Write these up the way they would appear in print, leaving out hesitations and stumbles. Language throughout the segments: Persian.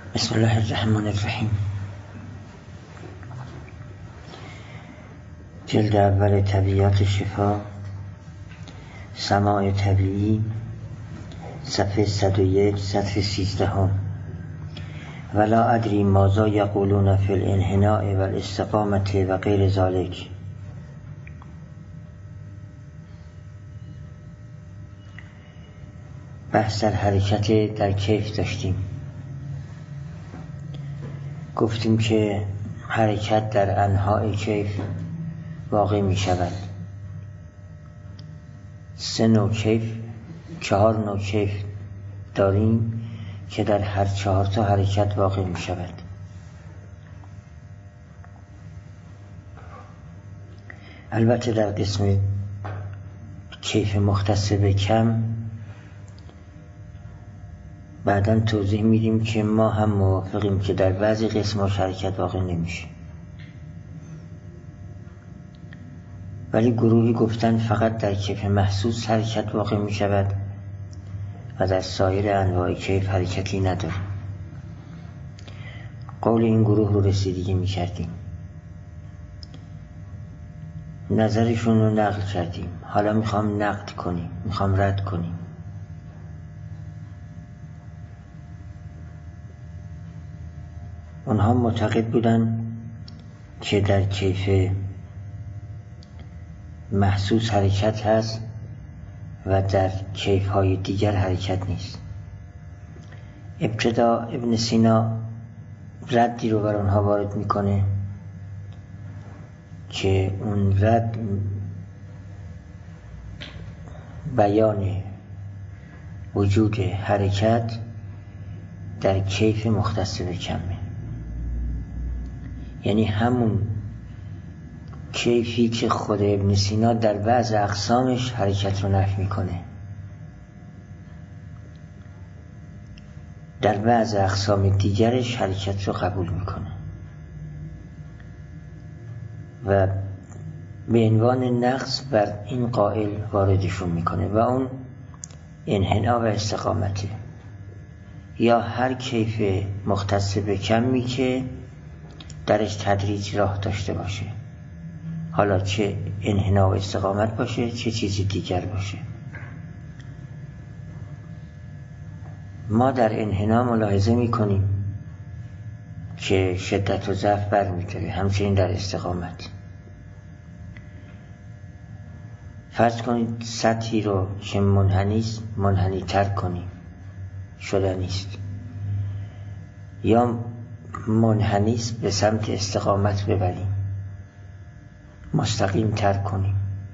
بسم الله الرحمن الرحیم. جلد اول طبیعات شفا، سماع طبیعی، صفحه 101 سطر 13. ولا ادری ماذا یقولون فی الانحناء و الاستقامت و غیر ذلک. بحث در حرکت در کیف داشتیم. گفتیم که حرکت در انحاء کیف واقع می شود. 3 نوع کیف، 4 نوع کیف داریم که در هر 4 تا حرکت واقع می شود. البته در قسم کیف مختص به کم بعداً توضیح میدیم که ما هم موافقیم که در بعضی قسم‌ها حرکت واقع نمیشه، ولی گروهی گفتن فقط در کیف محسوس حرکت واقع می شود و در سایر انواع کیف حرکتی نداره. قول این گروه رو رسیدگی می کردیم، نظرشون رو نقل کردیم. حالا میخوام نقد کنیم، میخوام رد کنیم. اونها معتقد بودن که در کیف محسوس حرکت هست و در کیف های دیگر حرکت نیست. ابتدا ابن سینا ردی رو بر اونها وارد میکنه که اون رد بیان وجود حرکت در کیف مختص به کمه، یعنی همون کیفی که خود ابن سینا در بعض اقسامش حرکت رو نفی میکنه، در بعض اقسام دیگرش حرکت رو قبول میکنه و به عنوان نقص بر این قائل واردشون میکنه و اون انحناء و استقامته، یا هر کیف مختص به کمی که درش تدریج راه داشته باشه، حالا چه انحناء و استقامت باشه چه چیزی دیگر باشه. ما در انحناء ملاحظه میکنیم که شدت و ضعف برمی‌داره، همچنین در استقامت. فرض کنید سطحی رو که منحنیست منحنی تر کنیم، شدنیست، یا منحنیست به سمت استقامت ببریم، مستقیم تر کنیم.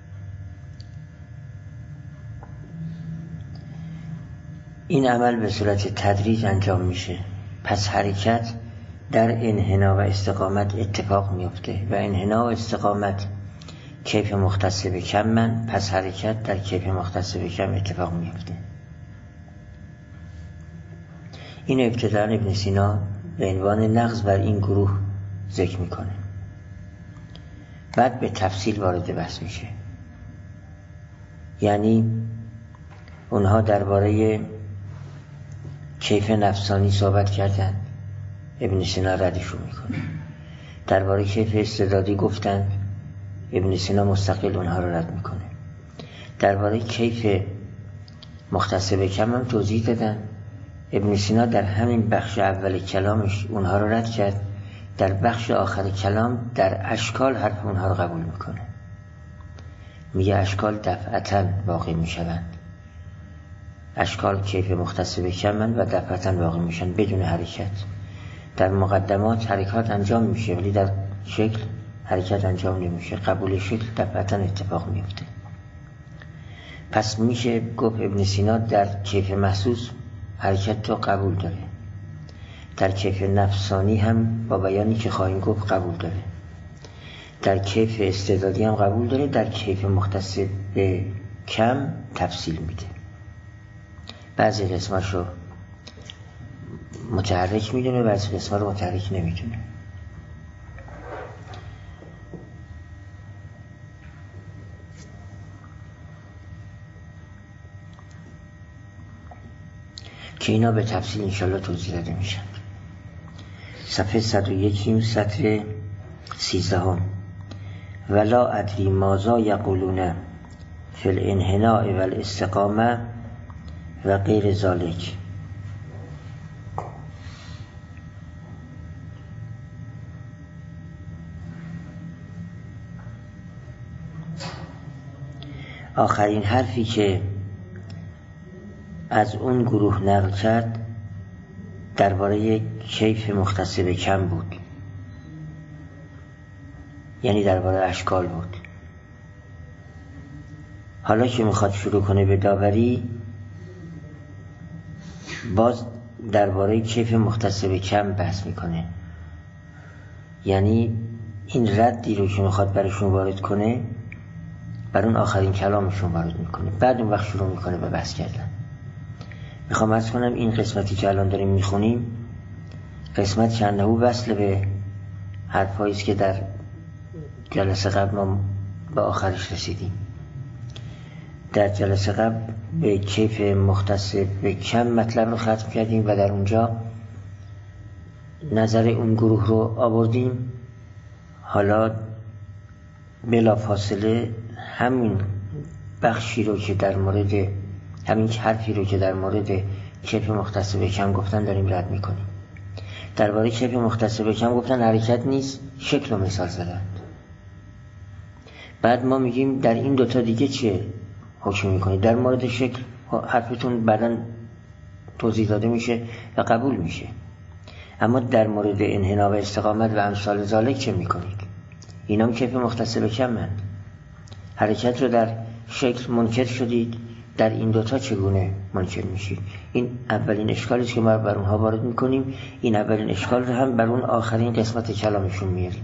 این عمل به صورت تدریج انجام میشه، پس حرکت در انحناء و استقامت اتفاق میفته و انحناء و استقامت کیف مختص به کم من، پس حرکت در کیف مختص به کم اتفاق میفته. این ابتداء ابن سینا به عنوان نقض بر این گروه ذکر میکنه، بعد به تفصیل وارد بحث میشه. یعنی اونها درباره کیف نفسانی صحبت کردن، ابن سینا ردشون میکنه. درباره کیف استعدادی گفتن، ابن سینا مستقل اونها رو رد میکنه. درباره کیف مختص به کم هم توضیح دادن، ابن سینا در همین بخش اول کلامش اونها رو رد کرد، در بخش آخر کلام در اشکال حرف اونها رو قبول میکنه. میگه اشکال دفعتاً واقع میشوند، اشکال کیف مختص به کمن و دفعتاً واقع میشن بدون حرکت. در مقدمات حرکات انجام میشه ولی در شکل حرکت انجام نمیشه، قبول شکل دفعتاً اتفاق میفته. پس میشه گفت ابن سینا در کیف محسوس حرکت رو قبول داره، در کیف نفسانی هم با بیانی که خواهیم گفت قبول داره، در کیف استعدادی هم قبول داره، در کیف مختص به کم تفصیل میده. بعضی قسمش رو متحرک میدونه، بعضی قسمت رو متحرک نمیدونه. که اینا به تفصیل انشالله توضیح داده میشن. صفحه 101 سطر 13. ولا ادری ماذا یقولون فی الانحناء و الاستقامه و غیر ذالک. آخرین حرفی که از اون گروه نقل کرد درباره کیف مختص به کم بود، یعنی درباره اشکال بود. حالا که میخواد شروع کنه به داوری، باز درباره کیف مختص به کم بحث میکنه، یعنی این ردی رو که میخواد براشون وارد کنه بر اون آخرین کلامشون وارد میکنه، بعد اون وقت شروع میکنه به بحث کردن. میخوام عرض کنم این قسمتی که الان داریم میخونیم قسمت چند نهو وصل به حرفایی است که در جلسه قبل ما به آخرش رسیدیم. در جلسه قبل به کیف مختص به کم مطلب رو ختم کردیم و در اونجا نظر اون گروه رو آوردیم. حالا بلا فاصله همین بخشی رو که در مورد همین حرفی رو که در مورد کیف مختص به کم گفتن داریم رد میکنیم. درباره کیف مختص به کم گفتن حرکت نیست، شکل و مثال زدن. بعد ما میگیم در این دوتا دیگه چه حکم میکنید؟ در مورد شکل حرفتون بعداً توضیح داده میشه و قبول میشه، اما در مورد انحنا و استقامت و امثال ذالک چه میکنید؟ اینا هم کیف مختص به کم هست. حرکت رو در شکل منکر شدید، در این دوتا چگونه منکر میشید؟ این اولین اشکالی است که ما بر اونها وارد میکنیم. این اولین اشکال رو هم بر اون آخرین قسمت کلامشون میاریم.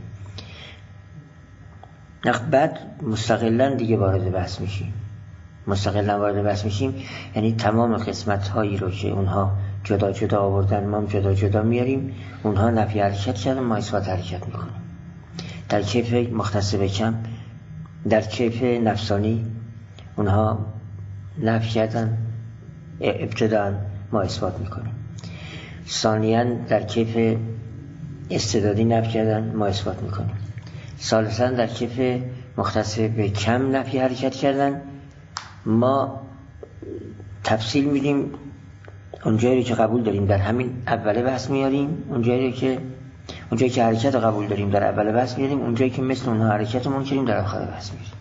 بعد مستقلاً دیگه وارد بحث میشیم. مستقلاً وارد بحث میشیم یعنی تمام قسمت هایی رو که اونها جدا جدا آوردن ما هم جدا جدا میاریم. اونها نفی حرکت کردن، ما اثبات حرکت میکنیم. در کیف مختص به کم، در کیف نفسانی اونها نفی کردن، ابتداً ما اثبات میکنیم. ثانیاً در کیف استعدادی نفی کردن، ما اثبات میکنیم. ثالثاً در کیف مختص به کم نفی حرکت کردن، ما تفصیل میدیم. اونجایی که قبول داریم در همین اول بحث میاریم، اونجایی که حرکت قبول داریم در اول بحث میاریم، اونجایی که مثل اونها حرکت منکریم در آخر بحث میاریم.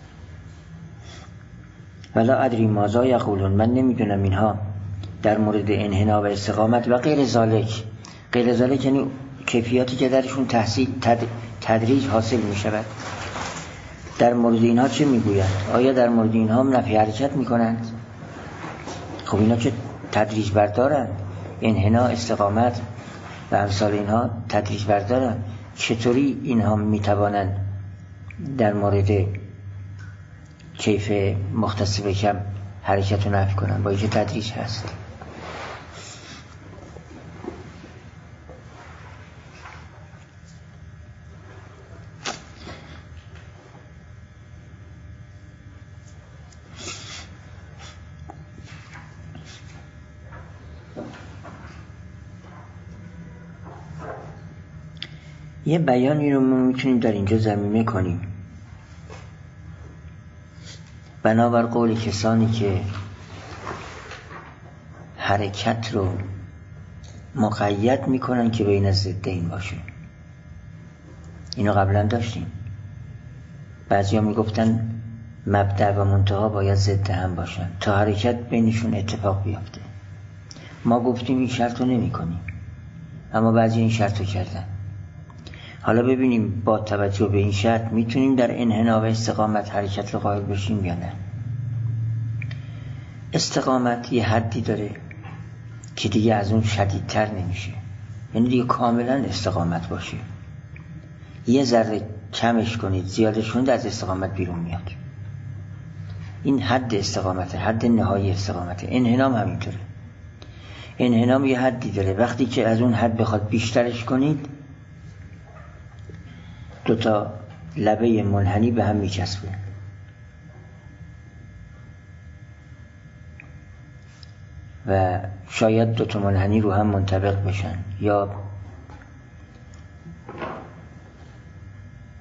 ولا ادری ماذا یقولون، من نمیدونم اینها در مورد انحنا و استقامت و غیر ذالک. غیر ذالک یعنی کیفیاتی که درشون تدریج حاصل میشود. در مورد اینها چه میگویند؟ آیا در مورد اینها هم نفی حرکت میکنند؟ خب اینا که تدریج بردارند، انحنا، استقامت و امثال اینها تدریج بردارند. چطوری اینها میتوانند در مورد کیف مختص به کم حرکت رو نفی کنند با اینکه تدریج هست؟ یه بیانی رو ما میتونیم در اینجا ضمیمه کنیم. بنابر قول کسانی که حرکت رو مقید میکنن که بین ضدین باشه. اینو قبلا داشتیم. بعضیا میگفتن مبدأ و منتها باید ضد هم باشن تا حرکت بینشون اتفاق بیفته. ما گفتیم این شرط رو نمی کنیم، اما بعضی این شرط رو کردن. حالا ببینیم با توجه به این شرط میتونیم در انحنا و استقامت حرکت رو قائل بشیم یا نه. استقامت یه حدی داره که دیگه از اون شدیدتر نمیشه، یعنی دیگه کاملا استقامت باشه. یه ذره کمش کنید، زیادش کنید، از استقامت بیرون میاد. این حد استقامت، حد نهایی استقامت. انحنام همینطوره. انحنام یه حدی داره، وقتی که از اون حد بخواد بیشترش کنید دوتا لبه منحنی به هم میچسبه و شاید دوتا منحنی رو هم منطبق بشن یا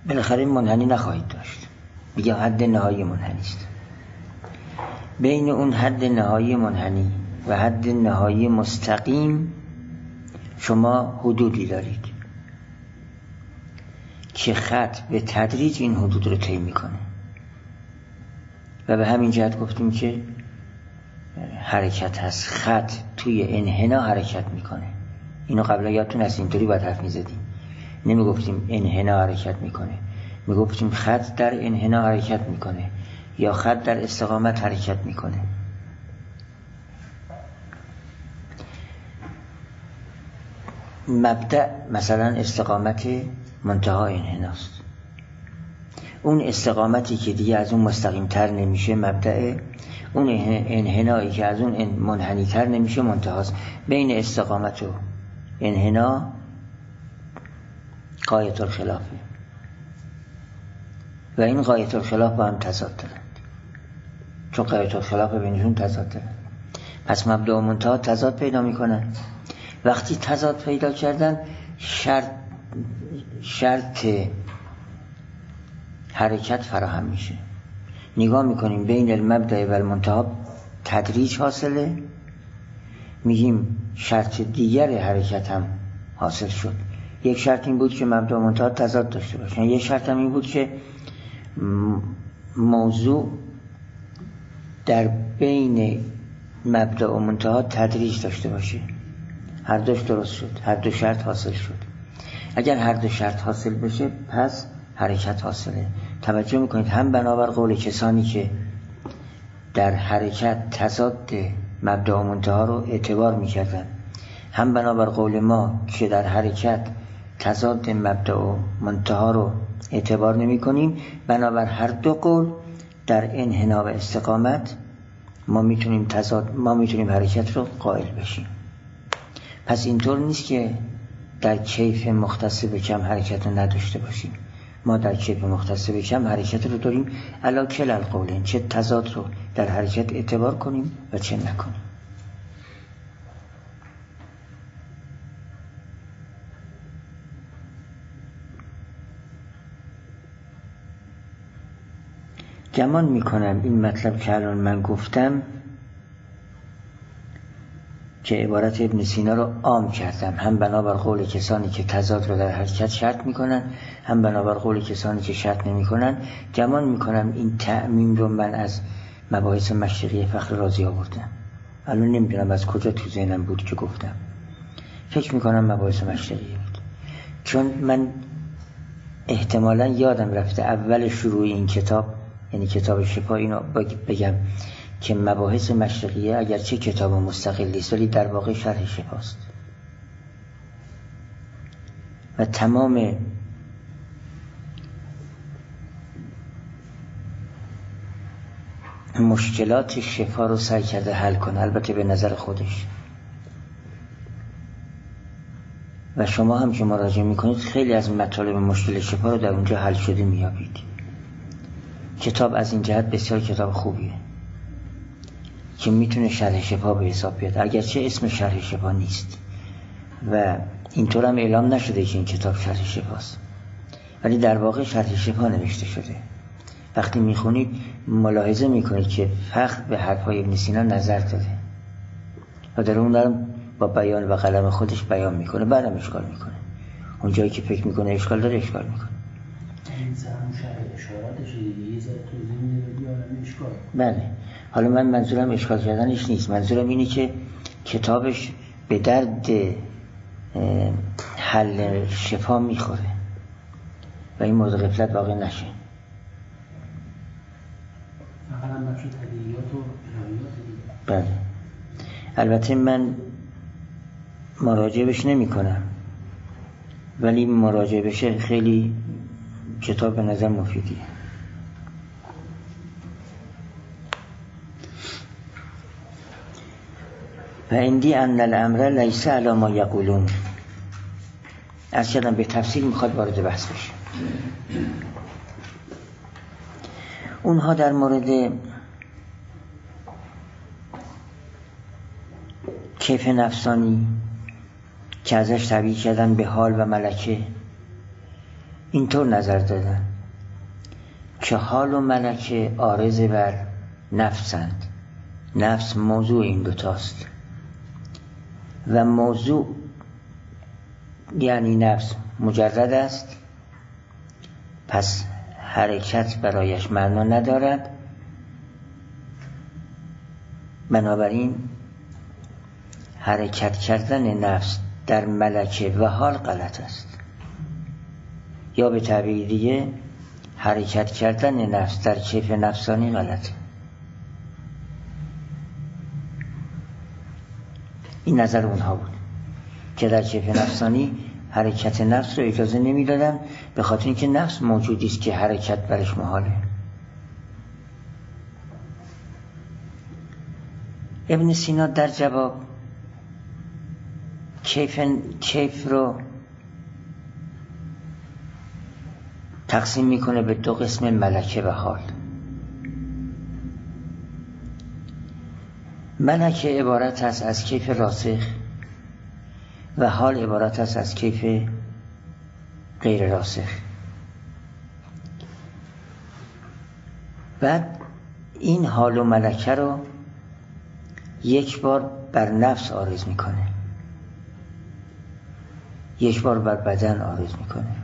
بالاخره منحنی نخواهید داشت. میگم حد نهایی منحنی است. بین اون حد نهایی منحنی و حد نهایی مستقیم شما حدودی دارید که خط به تدریج این حدود رو طی میکنه و به همین جهت گفتیم که حرکت هست. خط توی انحنا حرکت میکنه. اینو قبلا یادتون هست اینطوری باید حرف میزدیم. نمیگفتیم انحنا حرکت میکنه، میگفتیم خط در انحنا حرکت میکنه یا خط در استقامت حرکت میکنه. مبدأ مثلا استقامت منتها انحناست. اون استقامتی که دیگه از اون مستقیم تر نمیشه مبدأ، اون انحنایی که از اون منحنی تر نمیشه منتهاست. بین استقامت و انحنا غایة الخلافه و این غایة الخلاف با هم تضاد دارند، چون غایة الخلاف بینشون تضاد دارند. پس مبدأ و منتها تضاد پیدا میکنن. وقتی تضاد پیدا کردن شرط حرکت فراهم میشه. نگاه میکنیم بین المبدأ و المنتها تدریج حاصله، میگیم شرط دیگر حرکت هم حاصل شد. یک شرط این بود که مبدأ و منتها تضاد داشته باشن، یک شرط هم این بود که موضوع در بین مبدأ و منتها تدریج داشته باشه. هر دوش درست شد، هر دو شرط حاصل شد. اگر هر دو شرط حاصل بشه پس حرکت حاصله. توجه میکنید هم بنابر قول کسانی که در حرکت تضاد مبدأ و منتها رو اعتبار میکردن، هم بنابر قول ما که در حرکت تضاد مبدأ و منتها رو اعتبار نمی کنیم، بنابر هر دو قول در انحنا و استقامت ما میتونیم حرکت رو قائل بشیم. پس اینطور نیست که در کیف مختص به کم حرکت رو نداشته باشیم. ما در کیف مختص به کم حرکت رو داریم علی کلا القولین، چه تضاد رو در حرکت اعتبار کنیم و چه نکنیم. گمان میکنم این مطلب که الان من گفتم که عبارت ابن سینا رو عام کردم، هم بنابر قول کسانی که تضاد رو در حرکت شرط میکنن، هم بنابر قول کسانی که شرط نمیکنن. گمان میکنم این تعمیم رو من از مباحث مشرقی فخر رازی آوردم. الان نمیدونم از کجا تو ذهنم بود که گفتم. فکر میکنم مباحث مشرقی بود، چون من احتمالا یادم رفته اول شروع این کتاب، یعنی کتاب شفا، اینو بگم که مباحث مشرقیه اگرچه کتاب مستقلی است ولی در واقع شرح شفاست و تمام مشکلات شفا رو سعی کرده حل کنه، البته به نظر خودش. و شما هم که مراجعه میکنید خیلی از مطالب مشکل شفا رو در اونجا حل شده میابید. کتاب از این جهت بسیار کتاب خوبیه که میتونه شرح شفا به حساب بیاد، اگرچه اسم شرح شفا نیست و اینطور هم اعلام نشده که این کتاب شرح شفاست، ولی در واقع شرح شفا نوشته شده. وقتی میخونید ملاحظه میکنید که فخر به حرفهای ابن سینا نظر داده و در اون دارم با بیان و قلم خودش بیان میکنه، بعدم اشکال میکنه. اون جایی که فکر میکنه اشکال داره اشکال میکنه. این زمان شرح اشاراتش دیگه یه ذره توضیح میده بدی آدم اشکال. بله. حالا من منظورم اشکال کردنش نیست، منظورم اینه که کتابش به درد حل شفا میخوره و این مورد غفلت واقع نشه. فقط هم بخش تدیعیات و الهیات دیگه. بله. البته من مراجعه بهش نمی کنم، ولی مراجعه بشه خیلی کتاب به نظر مفیدیه. و اندی ان الامر لیس علی ما یقولون. از کردم به تفصیل میخواد وارد بحث بشه. اونها در مورد کیف نفسانی که ازش تعبیر کردن به حال و ملکه اینطور نظر دادن که حال و ملکه عارض بر نفسند. نفس موضوع این دوتاست و موضوع یعنی نفس مجرد است، پس حرکت برایش معنا ندارد. بنابراین حرکت کردن نفس در ملکه و حال غلط است، یا به تعبیر دیگه حرکت کردن نفس در کیف نفسانی غلطه. این نظر اونها بود که در کیف نفسانی حرکت نفس رو اجازه نمیدادن، به خاطر اینکه نفس موجودی است که حرکت برش محاله. ابن سینا در جواب کیف رو تقسیم میکنه به دو قسم، ملکه و حال. ملکه عبارت است از کیف راسخ و حال عبارت است از کیف غیر راسخ. بعد این حال و ملکه رو یک بار بر نفس عارض میکنه، یک بار بر بدن عارض میکنه،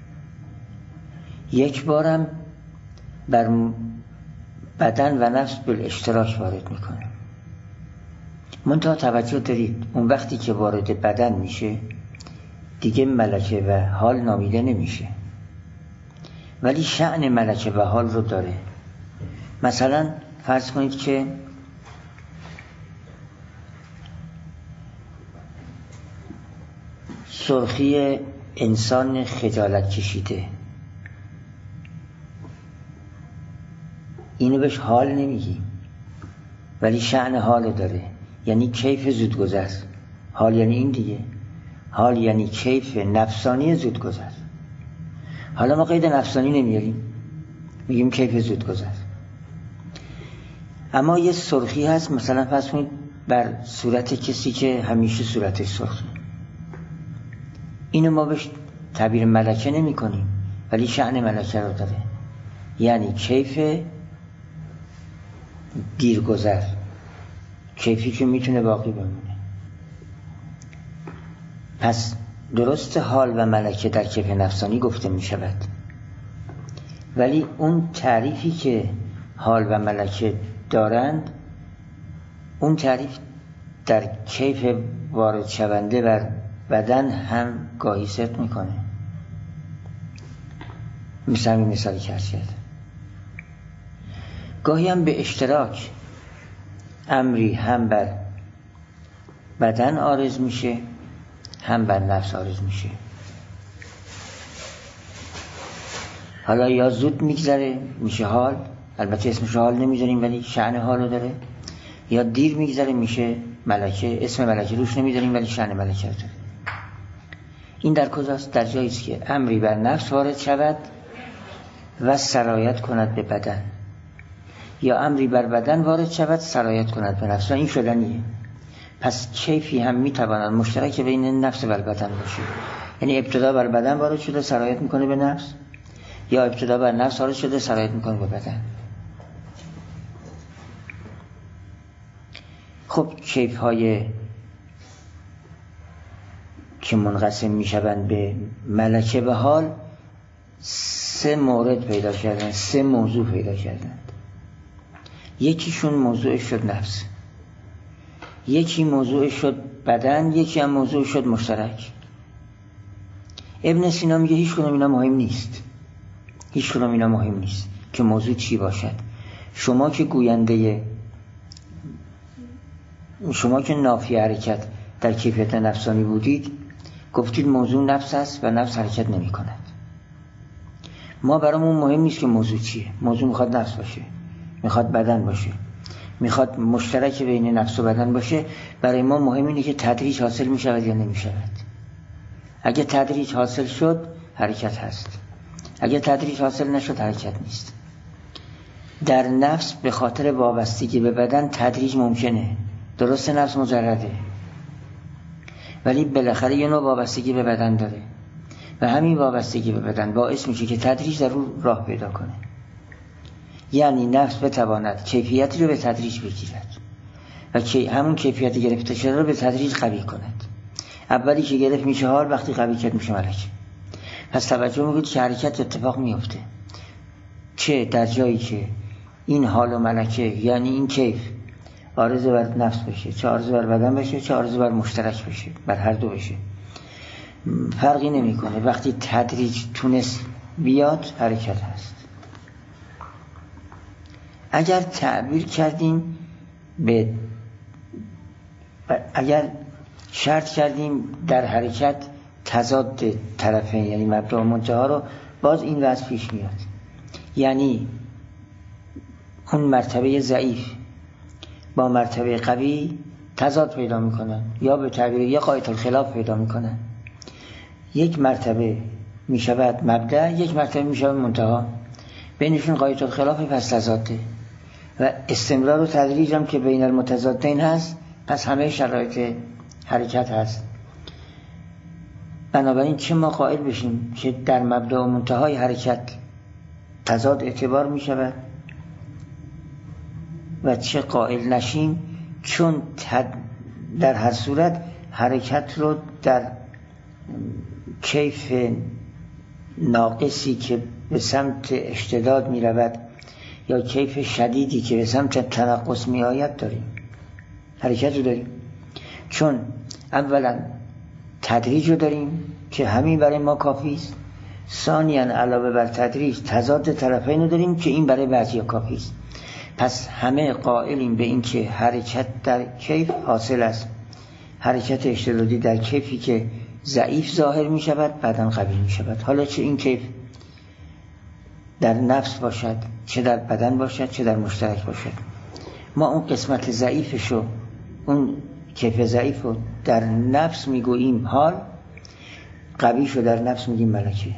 یک بارم بر بدن و نفس بالاشتراک وارد میکنه. منتها توجه دارید اون وقتی که وارد بدن میشه دیگه ملکه و حال نامیده نمیشه، ولی شأن ملکه و حال رو داره. مثلا فرض کنید که سرخی انسان خجالت کشیده، اینو بهش حال نمیگی ولی شأن حال داره، یعنی کیف زودگذر. حال یعنی این دیگه، حال یعنی کیف نفسانی زودگذر. حالا ما قید نفسانی نمیاریم، میگیم کیف زودگذر. اما یه سرخی هست، مثلا فرض کنید بر صورت کسی که همیشه صورتش سرخه، اینو ما بهش تعبیر ملکه نمی کنیم ولی شأن ملکه رو داره، یعنی کیف دیرگذر، کیفی که میتونه باقی بمونه. پس درست حال و ملکه در کیف نفسانی گفته میشود، ولی اون تعریفی که حال و ملکه دارند، اون تعریف در کیف وارد شونده بر بدن هم گاهی صدق میکنه. مثالی که عرض کردم، گاهی هم به اشتراک امری هم بر بدن عارض میشه هم بر نفس عارض میشه. حالا یا زود میگذره میشه حال، البته اسمش حال نمیذاریم ولی شأن حالو داره، یا دیر میگذره میشه ملکه، اسم ملکه روش نمیذاریم ولی شأن ملکه داره. این در کجاست؟ در جایی است که امری بر نفس وارد شود و سرایت کند به بدن، یا امری بر بدن وارد شود سرایت کند به نفس. این شدنیه. پس کیفی هم میتواند مشترک بین نفس و بدن باشه، یعنی ابتدا بر بدن وارد شده سرایت میکنه به نفس، یا ابتدا بر نفس وارد شده سرایت میکنه به بدن. خب کیف های که منقسم میشوند به ملکه و حال 3 مورد پیدا کردن، 3 موضوع پیدا کردن. یکیشون موضوعش شد نفس، یکی موضوعش شد بدن، یکی هم موضوعش شد مشترک. ابن سینا میگه هیچ کدوم اینا مهم نیست، هیچ کدوم اینا مهم نیست که موضوع چی باشد. شما که گوینده، شما که نافی حرکت در کیفیت نفسانی بودید گفتید موضوع نفس است و نفس حرکت نمی کند. ما برامون مهم نیست که موضوع چیه، موضوع میخواد نفس باشه، میخواد بدن باشه، میخواد مشترک بین نفس و بدن باشه. برای ما مهم اینه که تدریج حاصل میشود یا نمیشود. اگه تدریج حاصل شد حرکت هست، اگه تدریج حاصل نشد حرکت نیست. در نفس به خاطر وابستگی به بدن تدریج ممکنه، درست نفس مجرده ولی بالاخره یه نوع وابستگی به بدن داره. و همین وابستگی به بدن باعث میشه که تدریج در اون راه پیدا کنه. یعنی نفس بتواند کیفیتی رو به تدریج بگیرد و همون کیفیت گرفته شده رو به تدریج قوی کند. اولی که گرفت میشه حال، وقتی قوی کرد میشه ملکه. پس توجه میکنید که حرکت اتفاق میفته، چه در جایی که این حال و ملکه یعنی این کیف عارض بر نفس بشه، چه عارض بر بدن بشه، چه عارض بر مشترک بشه، بر هر دو بشه، فرقی نمیکنه. وقتی تدریج تونست بیاد حرکت هست. اگر تعبیر کردیم اگر شرط کردیم در حرکت تضاد طرفین یعنی مبدا و منتها رو، باز این وضع پیش میاد. یعنی اون مرتبه ضعیف با مرتبه قوی تضاد پیدا میکنن، یا به تعبیر یک قاعده الخلاف پیدا میکنن. یک مرتبه میشود مبدا، یک مرتبه میشود منتها، بینشون قاعده الخلاف، پس تضاده. و استمرار و تدریج هم که بین المتضادین هست، پس همه شرایط حرکت هست. بنابراین چه ما قائل بشیم که در مبدا و منتهای حرکت تضاد اعتبار می شود و چه قائل نشیم، چون در هر صورت حرکت رو در کیف ناقصی که به سمت اشتداد می رود یا کیف شدیدی که به سمت تنقص می آید داریم، حرکت رو داریم. چون اولا تدریج رو داریم که همین برای ما کافی است، ثانیاً علاوه بر تدریج تضاد طرفین رو داریم که این برای بعضیا کافی است. پس همه قائلیم به این که حرکت در کیف حاصل است، حرکت اشتدادی در کیفی که ضعیف ظاهر می شود بعداً قوی می شود. حالا چه این کیف در نفس باشد، چه در بدن باشد، چه در مشترک باشد، ما اون قسمت ضعیفشو، اون کیف ضعیفو در نفس میگوییم حال، قویشو در نفس میگیم ملکه.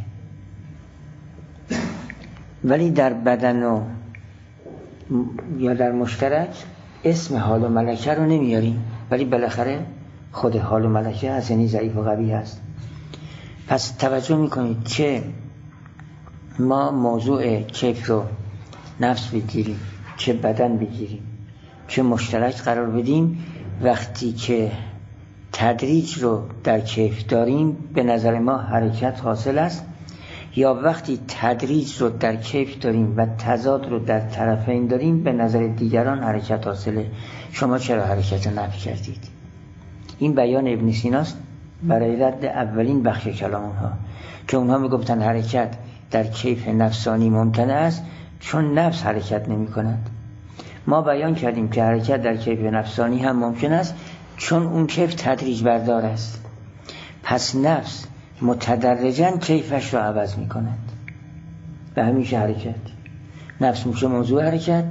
ولی در بدن و یا در مشترک اسم حال و ملکه رو نمیاریم، ولی بالاخره خود حال و ملکه هست، یعنی ضعیف و قوی هست. پس توجه میکنید چه ما موضوع کیف رو نفس بگیریم، چه بدن بگیریم، چه مشترک قرار بدیم، وقتی که تدریج رو در کیف داریم به نظر ما حرکت حاصل است، یا وقتی تدریج رو در کیف داریم و تضاد رو در طرفین داریم به نظر دیگران حرکت حاصله. شما چرا حرکت نفی کردید؟ این بیان ابن سیناست برای رد اولین بخش کلام اونها که اونها میگفتن حرکت در کیف نفسانی ممکنه است چون نفس حرکت نمی کند. ما بیان کردیم که حرکت در کیف نفسانی هم ممکن است چون اون کیف تدریج بردار است. پس نفس متدرجاً کیفش رو عوض می کند و همیشه حرکت نفس میشه موضوع حرکت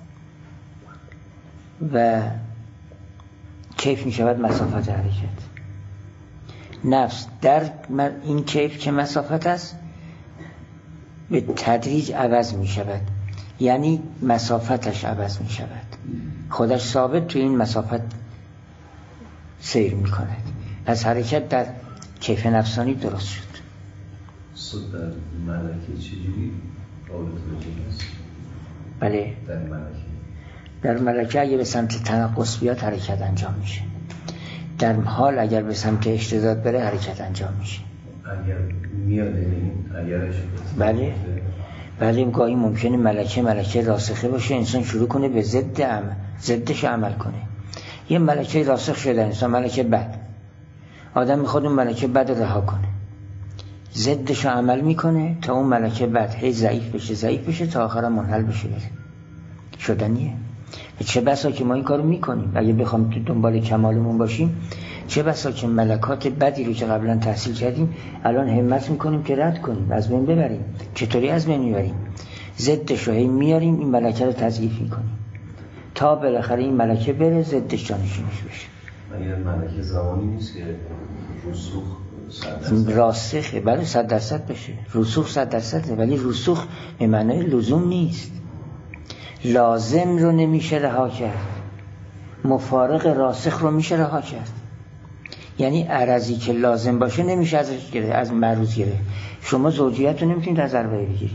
و کیف می شود مسافت حرکت. نفس در این کیف که مسافت است به تدریج عوض می شود، یعنی مسافتش عوض می شود، خودش ثابت تو این مسافت سیر می کند. پس حرکت در کیف نفسانی درست شد. در ملکه چجوری قابل توجه است؟ بله، در ملکه اگه به سمت تنقص بیاد حرکت انجام میشه، در حال اگر به سمت اشتداد بره حرکت انجام میشه. اگر میاد اگرش بله گاهی ممکنه ملکه راسخه باشه، انسان شروع کنه به ضدش عمل کنه. یه ملکه راسخ شده انسان، ملکه بد، آدم میخواد اون ملکه بد رها کنه، ضدش عمل میکنه تا اون ملکه بد هی ضعیف بشه تا آخر منحل بشه بره. شدنیه. چه بسا که ما این کارو میکنیم، اگه بخوام تو دنبال کمالمون باشیم، چه بسا که ملکات بدی رو که قبلا تحصیل کردیم الان همت میکنیم که رد کنیم، از بین ببریم. چطوری از بین میبریم؟ ضدش رو هی میاریم، این ملکه رو تضعیف میکنیم تا بالاخره این ملکه بره ضدش جانشینش بشه. اگر ملکه زمانی نیست که رسوخ راسخه، بله 100% بشه، رسوخ 100%، ولی رسوخ به معنای لزوم نیست. لازم رو نمیشه رها کرد، مفارق راسخ رو میشه رها کرد. یعنی عرضی که لازم باشه نمیشه ازش گرفت، از معروض گرفت. شما زوجیت رو نمیتونید از اربعه بگیرید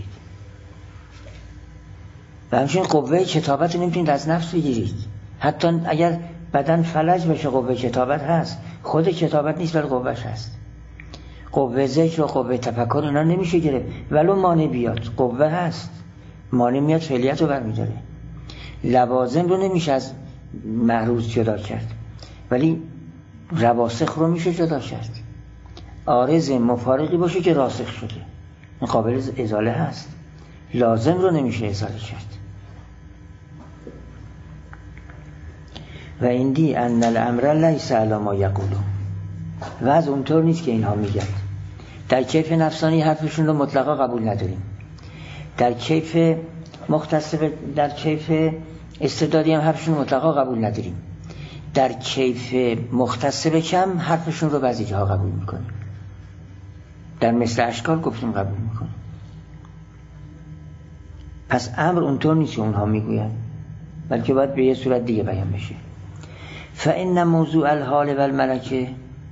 و همچنین قوه کتابت رو نمیتونید از نفس بگیرید. حتی اگر بدن فلج بشه قوه کتابت هست، خود کتابت نیست ولی قوهش هست. قوه ذکر و قوه تفکر اینا نمیشه گرفت، ولو مانع بیاد قوه هست، مانع میاد فعلیت رو برمیداره. لوازم رو نمیشه از معروض جدا کرد ولی رواسخ رو میشه جدا کرد. عارض مفارقی باشه که راسخ شده این قابل ازاله هست، لازم رو نمیشه ازاله کرد. و ایندی ان الامر لیس علی ما یقولون، و از اونطور نیست که اینها میگن. در کیف نفسانی حرفشون رو مطلقا قبول نداریم، در کیف در کیف استعدادی هم حرفشون رو مطلقا قبول نداریم، در کیف مختص به کم حرفشون رو بعضی جاها قبول میکنیم، در مثل اشکال گفتیم قبول میکنیم. پس امر اونطور نیست که اونها میگوین، بلکه باید به یه صورت دیگه بیان بشه. فإن موضوع الحال و الملکه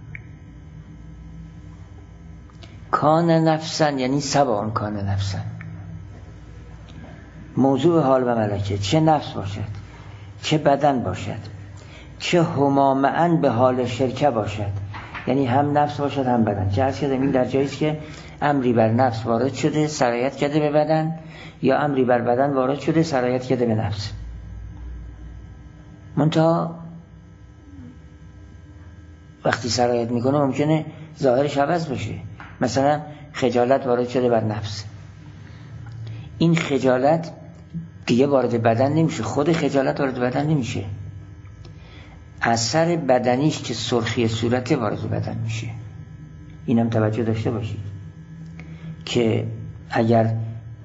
کان نفسا، یعنی سواء کان نفسا، موضوع حال و ملکه چه نفس باشد چه بدن باشد، چه هما معا به حال شرکه باشد، یعنی هم نفس باشد هم بدن. چه عرض کردم این در جاییست که امری بر نفس وارد شده سرایت کرده به بدن، یا امری بر بدن وارد شده سرایت کرده به نفس. منتها وقتی سرایت میکنه ممکنه ظاهرش عوض بشه. مثلا خجالت وارد شده بر نفس، این خجالت دیگه وارد بدن نمیشه، خود خجالت وارد بدن نمیشه، اثر بدنیش که سرخی صورت وارد بدن میشه. اینم توجه داشته باشید که اگر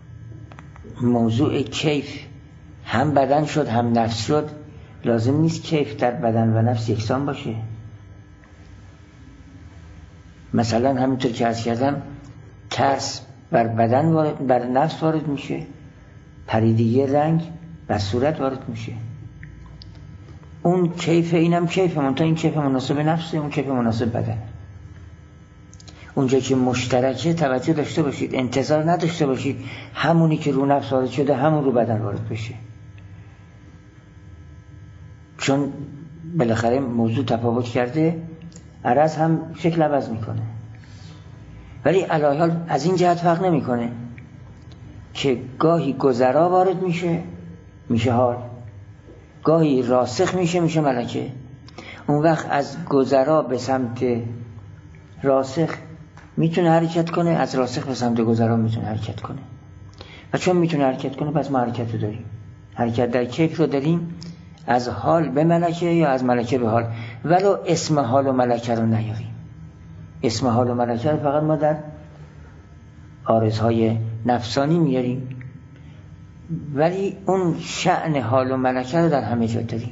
موضوع کیف هم بدن شد هم نفس شد، لازم نیست کیف در بدن و نفس یکسان باشه. مثلا همینطور که عرض کردم ترس بر بدن بر نفس وارد میشه، پریدگی رنگ بر صورت وارد میشه. اون کیف اینم کیف، منتها این کیف مناسب نفسه، اون کیف مناسب بدن. اونجا که مشترکه توجه داشته باشید، انتظار نداشته باشید همونی که رو نفس وارد شده همون رو بدن وارد بشه، چون بالاخره موضوع تفاوت کرده، عرض هم شکل عوض میکنه. ولی علی حال از این جهت فرق نمیکنه که گاهی گذرا وارد میشه حال، گاهی راسخ میشه ملکه. اون وقت از گذرا به سمت راسخ میتونه حرکت کنه، از راسخ به سمت گذرا میتونه حرکت کنه. و چون میتونه حرکت کنه پس ما حرکت رو داریم، حرکت در کیف رو داریم، از حال به ملکه یا از ملکه به حال. ولو اسم حال و ملکه رو نیاریم، اسم حال و ملکه رو فقط ما در عارضهای نفسانی میاریم، ولی اون شأن حال و ملکه رو در همه جا داریم.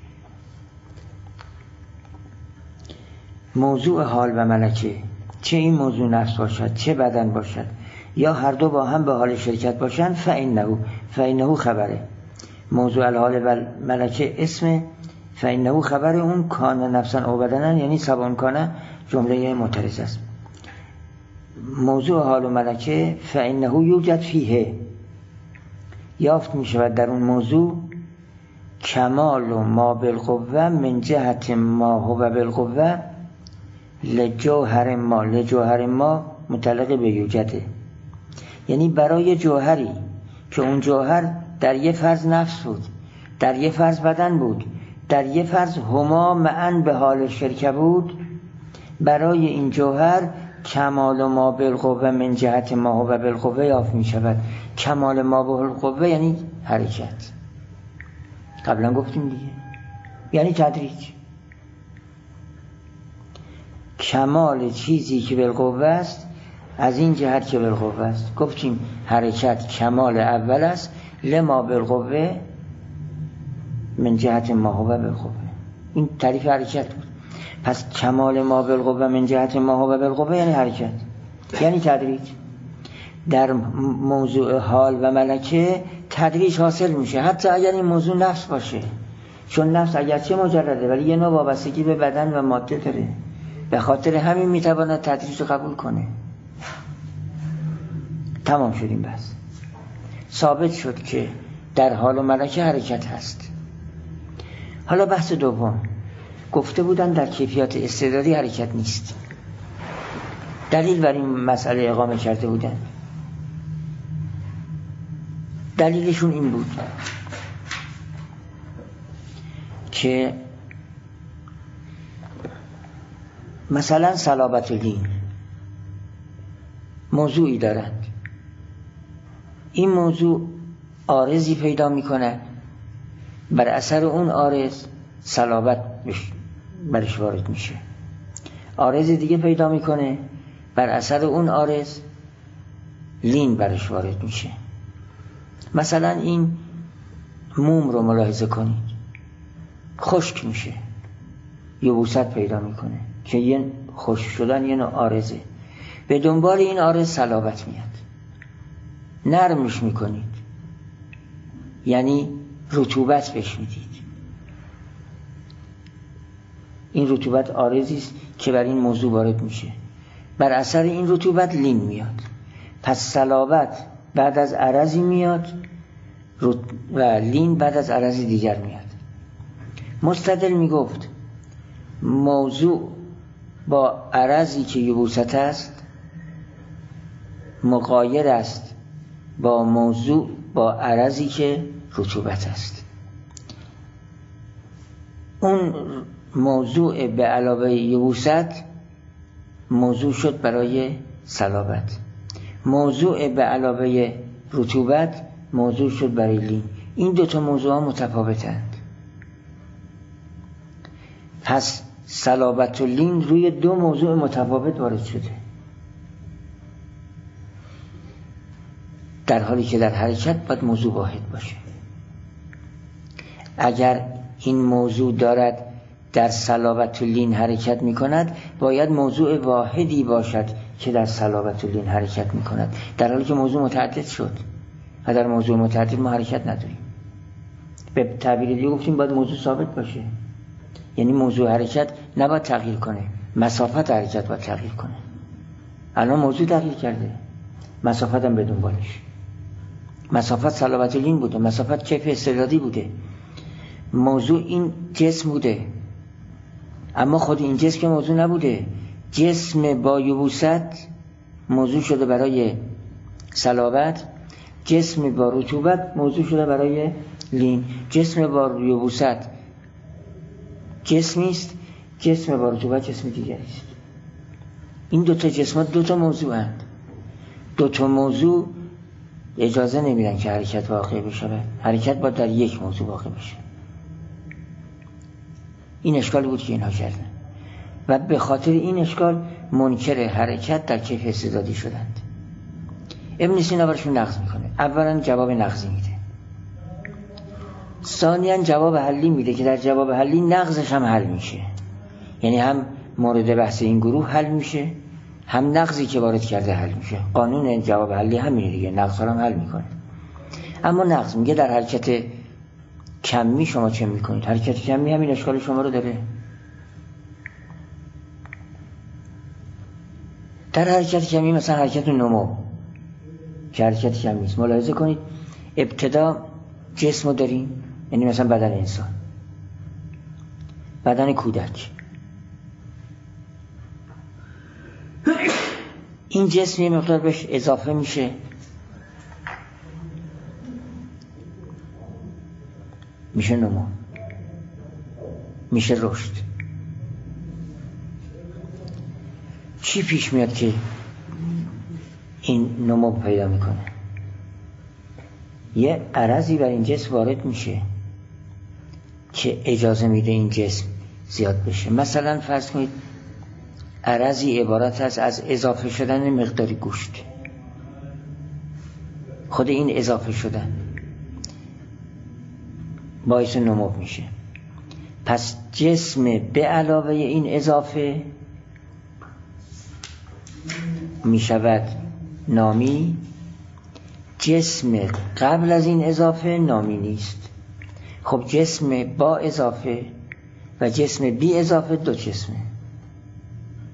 موضوع حال و ملکه، چه این موضوع نفس باشد چه بدن باشد یا هر دو با هم به حال شرکت باشند، فإنه خبره. موضوع الحال و ملکه اسم، فإنه خبر اون کان نفسا او بدنن، یعنی سبان کانه جمله معترض است. موضوع حال و ملکه فإنه یوجد فیه، یافت می شود در اون موضوع کمال و ما بالقوه من جهت ما هو بالقوه لجوهر ما. لجوهر ما متعلق به یوجده، یعنی برای جوهری که اون جوهر در یه فرض نفس بود، در یه فرض بدن بود، در یه فرض هما معا به حال شرکه بود، برای این جوهر کمال ما بالقوه من جهت ما هو بالقوه یافت می شود. کمال ما بالقوه یعنی حرکت، قبلا گفتیم دیگه، یعنی تدریج. کمال چیزی که بالقوه است از این جهت که بالقوه است، گفتیم حرکت کمال اول است، لما بالقوه من جهت ما هو بالقوه، این تعریف حرکت بود. پس کمال ما بالقوه من جهت ما هو بالقوه یعنی حرکت، یعنی تدریج. در موضوع حال و ملکه تدریج حاصل میشه، حتی اگر این موضوع نفس باشه، چون نفس اگرچه مجرده ولی یه نوع وابستگی به بدن و ماده داره، به خاطر همین میتواند تدریج رو قبول کنه. تمام شدیم. بس ثابت شد که در حال و ملکه حرکت هست. حالا بحث دوم، گفته بودن در کیفیات استعدادی حرکت نیست. دلیل بر این مسئله اقامه کرده بودن. دلیلشون این بود که مثلا صلابت لین موضوعی دارند، این موضوع عارضی پیدا میکنه، بر اثر اون عارض صلابت برش وارد میشه. عارض دیگه پیدا میکنه، بر اثر اون عارض لین برش وارد میشه. مثلا این موم رو ملاحظه کنید، خشک میشه، یبوست پیدا میکنه که یه خشک شدن یه نوع عارضه. به دنبال این عارض صلابت میاد، نرمش میکنید، یعنی رطوبت بهش میدید. این رطوبت عارضی است که بر این موضوع وارد میشه، بر اثر این رطوبت لین میاد. پس صلابت بعد از عرضی میاد و لین بعد از عرضی دیگر میاد. مستدل میگفت موضوع با عرضی که یبوست است مغایر است با موضوع با عرضی که رطوبت است. اون موضوع به علاوه یبوست موضوع شد برای صلابت، موضوع به علاوه رطوبت موضوع شد برای لین. این دوتا موضوع ها متفاوتند. پس صلابت و لین روی دو موضوع متفاوت وارد شده، در حالی که در حرکت باید موضوع واحد باشه. اگر این موضوع دارد در صلابت و لین حرکت می کند، باید موضوع واحدی باشد که در صلابت و لین حرکت می کند، در حالی که موضوع متعدد شد و در موضوع متعدد ما حرکت نداریم. به تعبیر دیگه گفتیم باید موضوع ثابت باشه، یعنی موضوع حرکت نباید تغییر کنه، مسافت حرکت باید تغییر کنه. الان موضوع تغییر کرده، مسافت هم به دنبالش. مسافت صلابت و لین بوده، مسافت کیف استعدادی بوده، موضوع این جسم بوده، اما خود این جسم که موضوع نبوده. جسم با یبوست موضوع شده برای صلابت، جسم با رطوبت موضوع شده برای لین. جسم با یبوست جسمی است، جسم با رطوبت جسم دیگری است. این دوتا جسمات دوتا موضوع هستند. دوتا موضوع اجازه نمیدن که حرکت واقع بشه. حرکت باید در یک موضوع واقع بشه. این اشکال بود که اینها کردن و به خاطر این اشکال منکر حرکت در کیف استعدادی شدند. ابن سینا برشون نقض میکنه. اولا جواب نقضی میده، ثانیا جواب حلی میده که در جواب حلی نقضش هم حل میشه، یعنی هم مورد بحث این گروه حل میشه، هم نقضی که وارد کرده حل میشه. قانون جواب حلی همینه دیگه، نقض هم حل میکنه. اما نقض میگه در حرکت کمی شما چه میکنید؟ حرکت کمی همین اشکال شما رو داره. در حرکت کمی مثلا حرکت نمو که حرکت کمی است، ملاحظه کنید ابتدا جسم رو داریم، یعنی مثلا بدن انسان، بدن کودک، این جسم یه مقدار بهش اضافه میشه، میشه نمو، میشه رشد. چی پیش میاد که این نمو پیدا میکنه؟ یه عرضی بر این جسم وارد میشه که اجازه میده این جسم زیاد بشه. مثلا فرض کنید عرضی عبارت است از اضافه شدن مقداری گوشت. خود این اضافه شدن باعث نمو میشه. پس جسم به علاوه این اضافه میشود نامی، جسم قبل از این اضافه نامی نیست. خب جسم با اضافه و جسم بی اضافه دو جسمه.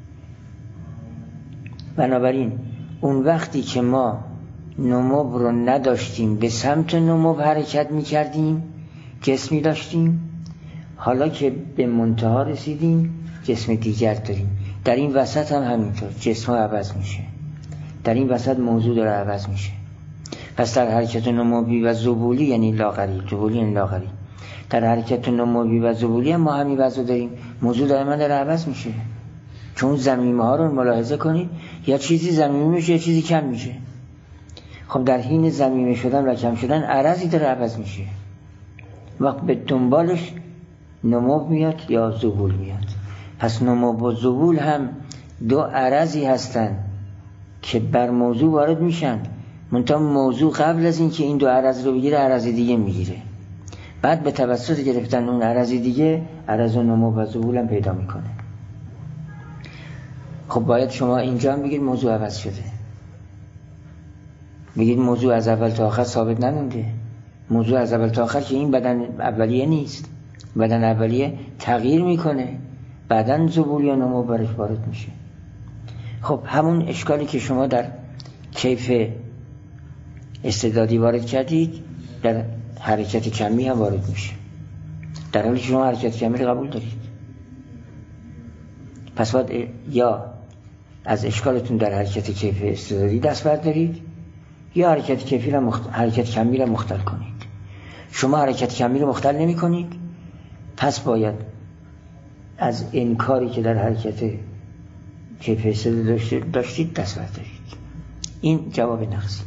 بنابراین اون وقتی که ما نمو رو نداشتیم به سمت نمو حرکت میکردیم، جسمی داشتیم، حالا که به منتها رسیدیم جسم دیگر داریم. در این وسط هم همینطور جسم ها عوض میشه، در این وسط موضوع داره عوض میشه. پس در حرکت نموی و ذبولی یعنی لاغری، ذبولی یعنی لاغری، در حرکت نموی و ذبولی هم ما همین وضع داریم، موضوع دائما داره عوض میشه. چون زمینه ها رو ملاحظه کنید، یا چیزی زمینه میشه یا چیزی کم میشه. خب در حین زمینه شدن و کم شدن عرضی داره عوض میشه، وقت به دنبالش نمو میاد یا ذبول میاد. پس نمو و ذبول هم دو عرضی هستن که بر موضوع وارد میشن، منتها موضوع قبل از این که این دو عرض رو بگیره عرض دیگه میگیره، بعد به توسط گرفتن اون عرض دیگه عرض نمو و ذبول هم پیدا میکنه. خب باید شما اینجا هم بگید موضوع عوض شده، بگید موضوع از اول تا آخر ثابت نمونده. موضوع از اول تا آخر که این بدن اولیه نیست، بدن اولیه تغییر میکنه، بعدن ذبول یا نمو برش وارد میشه. خب همون اشکالی که شما در کیف استعدادی وارد کردید در حرکت کمی هم وارد میشه، در حالی که شما حرکت کمی رو قبول دارید. پس باید یا از اشکالتون در حرکت کیف استعدادی دست بردارید یا حرکت کمی رو مختل کنید. شما حرکت کمی رو مختل نمی کنید، پس باید از انکاری که در حرکت کیف استعدادی داشتید دست بردارید. این جواب نقصی.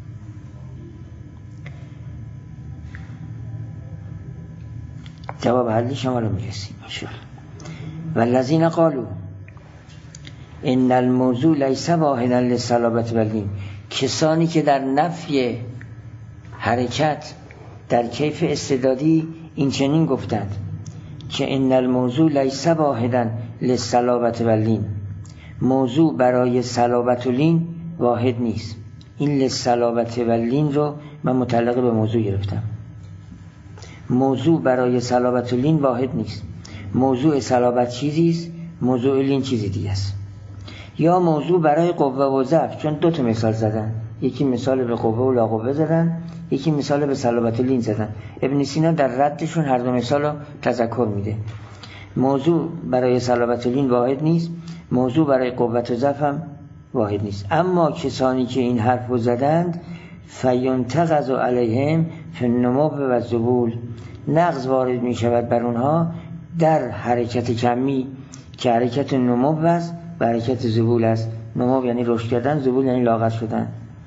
جواب حلی شما رو میرسیم انشاءالله. والذین قالوا ان الموضوع لیس واحدا للصلابة واللین، کسانی که در نفی حرکت در کیف استعدادی این چنین گفتند که ان الموضوع لیس واحدا للصلابة واللین، موضوع برای صلابت و لین واحد نیست. این للصلابة واللین رو من متعلق به موضوع گرفتم. موضوع برای صلابت و لین واحد نیست. موضوع صلابت چیزیست، موضوع لین چیزی دیگه است. یا موضوع برای قوه و ضعف، چون دو تا مثال زدن، یکی مثال به قوه و لاقوه زدن، یکی مثال به صلابت و لین زدن. ابن سینا در ردشون هر دو مثال رو تذکر میده. موضوع برای صلابت و لین واحد نیست، موضوع برای قوت و ضعف هم واحد نیست. اما کسانی که این حرف رو زدند فینتقض علیهم فی النمو و ذبول، نقض وارد می شود بر اونها در حرکت کمی که حرکت نمو است و حرکت ذبول است. نمو یعنی رشد کردن، ذبول یعنی لاغر شدن.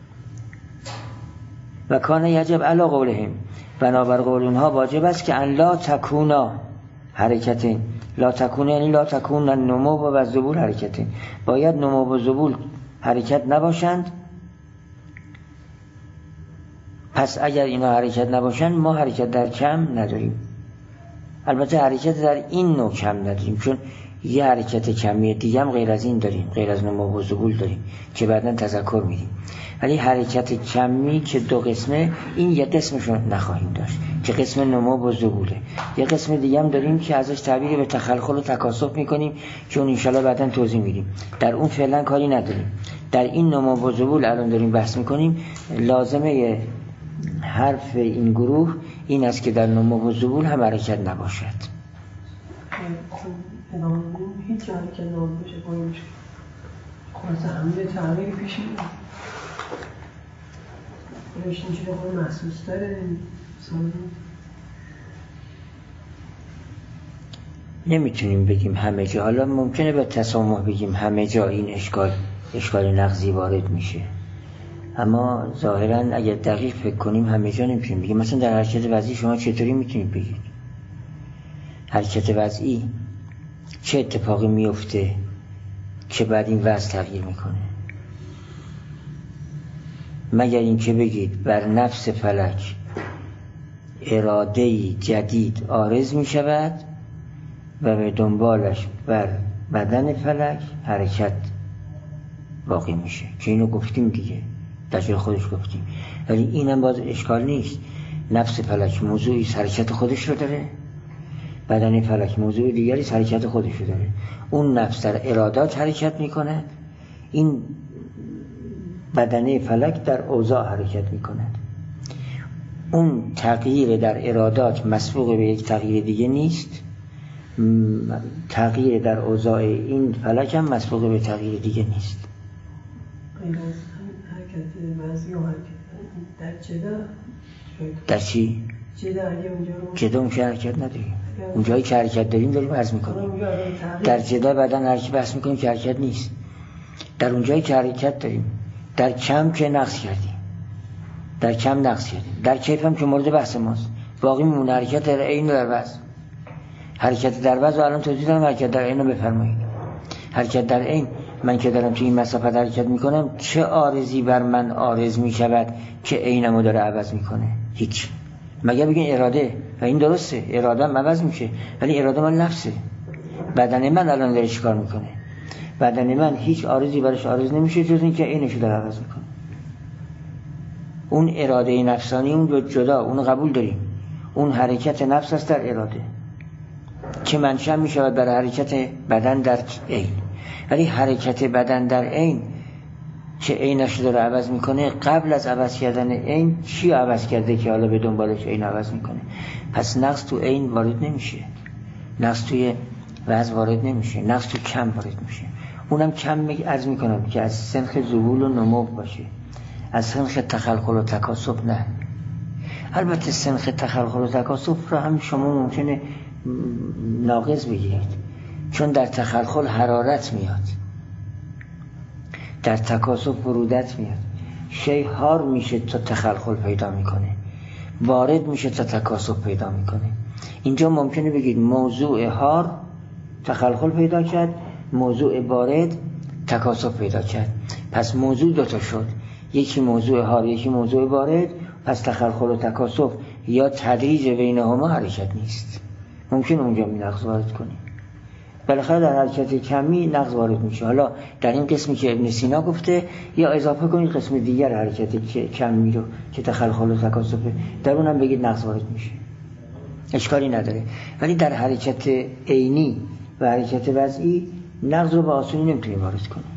و کان یجب علی قولهم، بنابر قول اونها واجب است که ان لا تکونا حرکتین، لا تکون یعنی لا تکون النمو و ذبول حرکتین، باید نمو و ذبول حرکت نباشند. پس اگر اینا حرکت نباشن ما حرکت در کم نداریم. البته حرکت در این نوع کم نداریم، چون یه حرکت کمی دیگه هم غیر از این داریم، غیر از نمو و ذبول داریم که بعداً تذکر میدیم. ولی حرکت کمی که دو قسمه، این یه قسمشو نخواهیم داشت که قسم نمو و ذبوله. یه قسم دیگه هم داریم که ازش تعبیر به تخلخل و تکاثف میکنیم که اون انشالله بعداً توضیح میدیم. در اون فعلا کاری نداریم. در این نمو و ذبول الان داریم بحث میکنیم. لازمه حرف این گروه این است که در نمو و ذبول هم حرکت نباشد. هیچ حرکت نباشه باید خلاصه همه تغییر پیش میاد. روش اینجوری خود محسوس داره نمیتونیم بگیم همه جا. حالا ممکنه به تسامح بگیم همه جا این اشکال نقضی وارد میشه، اما ظاهراً اگر دقیق فکر کنیم همه جا نمیتونیم بگیم. مثلا در حرکت وضعی شما چطوری میتونید بگید حرکت وضعی چه اتفاقی میفته که بعد این وضع تغییر میکنه؟ مگر این که بگید بر نفس فلک اراده‌ای جدید عارض میشود و به دنبالش بر بدن فلک حرکت باقی میشه، که اینو گفتیم دیگه، در جای خودش گفتیم. ولی اینم باز اشکال نیست. نفس فلک موضوعی حرکت خودش رو داره، بدن فلک موضوع دیگری حرکت خودش رو داره. اون نفس در ارادات حرکت میکنه، این بدنه فلک در اوضاع حرکت می کند. اون تغییر در ارادات مسبوق به یک تغییر دیگه نیست، تغییر در اوضاع این فلک هم مسبوق به تغییر دیگه نیست. غیر از حرکت وضعی و حرکت در جدا، در چی؟ جدا اگه اونجا رو جدا اون که حرکت نداریم، اونجایی که حرکت داریم داریم عرض میکنیم. در جدا بدن حرکت بحث میکنیم که حرکت نیست. در اونجایی که حرکت داریم، در کم که نقص کردیم، در کم نقص کردیم، در کیف هم که مورد بحث ماست، باقی میمونه حرکت در عین و در وضع. حرکت در وضع الان توضیح دادم، حرکت در عین رو بفرمایید. حرکت در عین، من که دارم توی این مسافت حرکت میکنم، چه عارضی بر من عارض میشود که عینمو داره عوض میکنه؟ هیچ. مگه بگین اراده، و این درسته، اراده هم عوض میشه، ولی اراده مال نفسه. بدن من الان داره چیکار میکنه؟ بدن من هیچ عارضی برش عارض نمیشه جز این که عینشو داره عوض میکنه. اون اراده نفسانی اون جدا، اون قبول داریم، اون حرکت نفس است در اراده که منشأ میشود برای حرکت بدن در عین. ولی حرکت بدن در عین که عینش داره عوض میکنه، قبل از عوض کردن عین چی عوض کرده که حالا به دنبالش عین عوض میکنه؟ پس نقص تو عین وارد نمیشه، نقص توی وضع وارد نمیشه، نقص تو کم وارد میشه. اونم کم عرض میکنم که از سنخ ذهول و نمو باشه، از سنخ تخلخل و تکاسب نه. البته سنخ تخلخل و تکاسب را هم شما ممکنه ناقص بگیرید، چون در تخلخل حرارت میاد، در تکاسب برودت میاد. شی هار میشه تا تخلخل پیدا میکنه، وارد میشه تا تکاسب پیدا میکنه. اینجا ممکنه بگید موضوع هار تخلخل پیدا کرد، موضوع بارد تکاسب پیدا کرد. پس موضوع دوتا شد، یکی موضوع هار، یکی موضوع بارد. پس تخلخل و تکاسب یا تدریج بینهما حرکت نیست، ممکن اونجا نقص وارد کنیم. بالاخره در حرکت کمی نقص وارد میشه. حالا در این قسمی که ابن سینا گفته یا اضافه کنید قسم دیگر حرکت کمی رو که تخلخل و تکاسب، در اونم بگید نقص وارد میشه، اشکالی نداره. ولی در حرکت عینی و حرکت وضعی نقص رو به آسونی نمیتونیم وارد کنیم.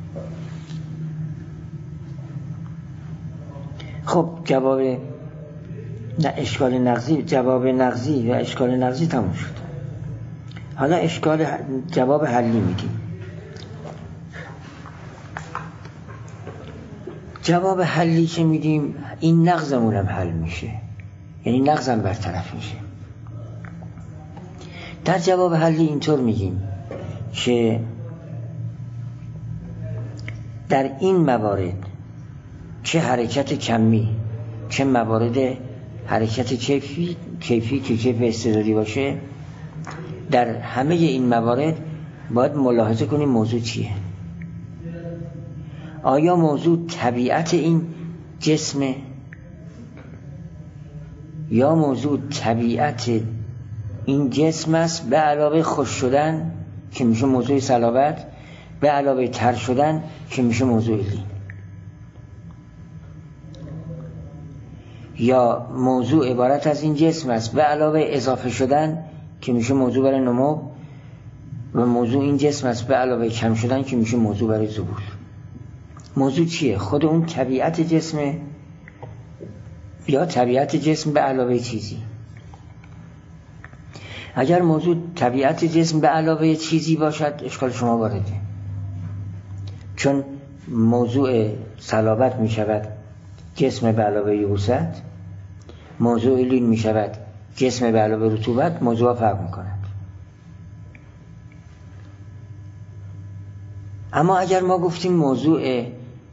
خب جواب اشکال نقضی، جواب نقضی و اشکال نقضی تموم شد. حالا اشکال جواب حلی میدیم. جواب حلی که میدیم این نقضمون هم حل میشه، یعنی نقضم برطرف میشه. در جواب حلی اینطور میگیم که در این موارد چه حرکت کمی چه موارد حرکت کیفی که کیف استعدادی باشه، در همه این موارد باید ملاحظه کنیم موضوع چیه. آیا موضوع طبیعت این جسمه یا موضوع طبیعت این جسم است به علاوه خوش شدن که میشه موضوع صلابت، به علاوه تر شدن که میشه موضوع لین، یا موضوع عبارت از این جسم است به علاوه اضافه شدن که میشه موضوع برای نمو، و موضوع این جسم است به علاوه کم شدن که میشه موضوع برای ذبول. موضوع چیه؟ خود اون طبیعت جسمه یا طبیعت جسم به علاوه چیزی؟ اگر موضوع طبیعت جسم به علاوه چیزی باشد اشکال شما وارده، چون موضوع صلابت می شود جسم به علاوه یبوست، موضوع لین می شود جسم به علاوه رطوبت، موضوع فرق می کند. اما اگر ما گفتیم موضوع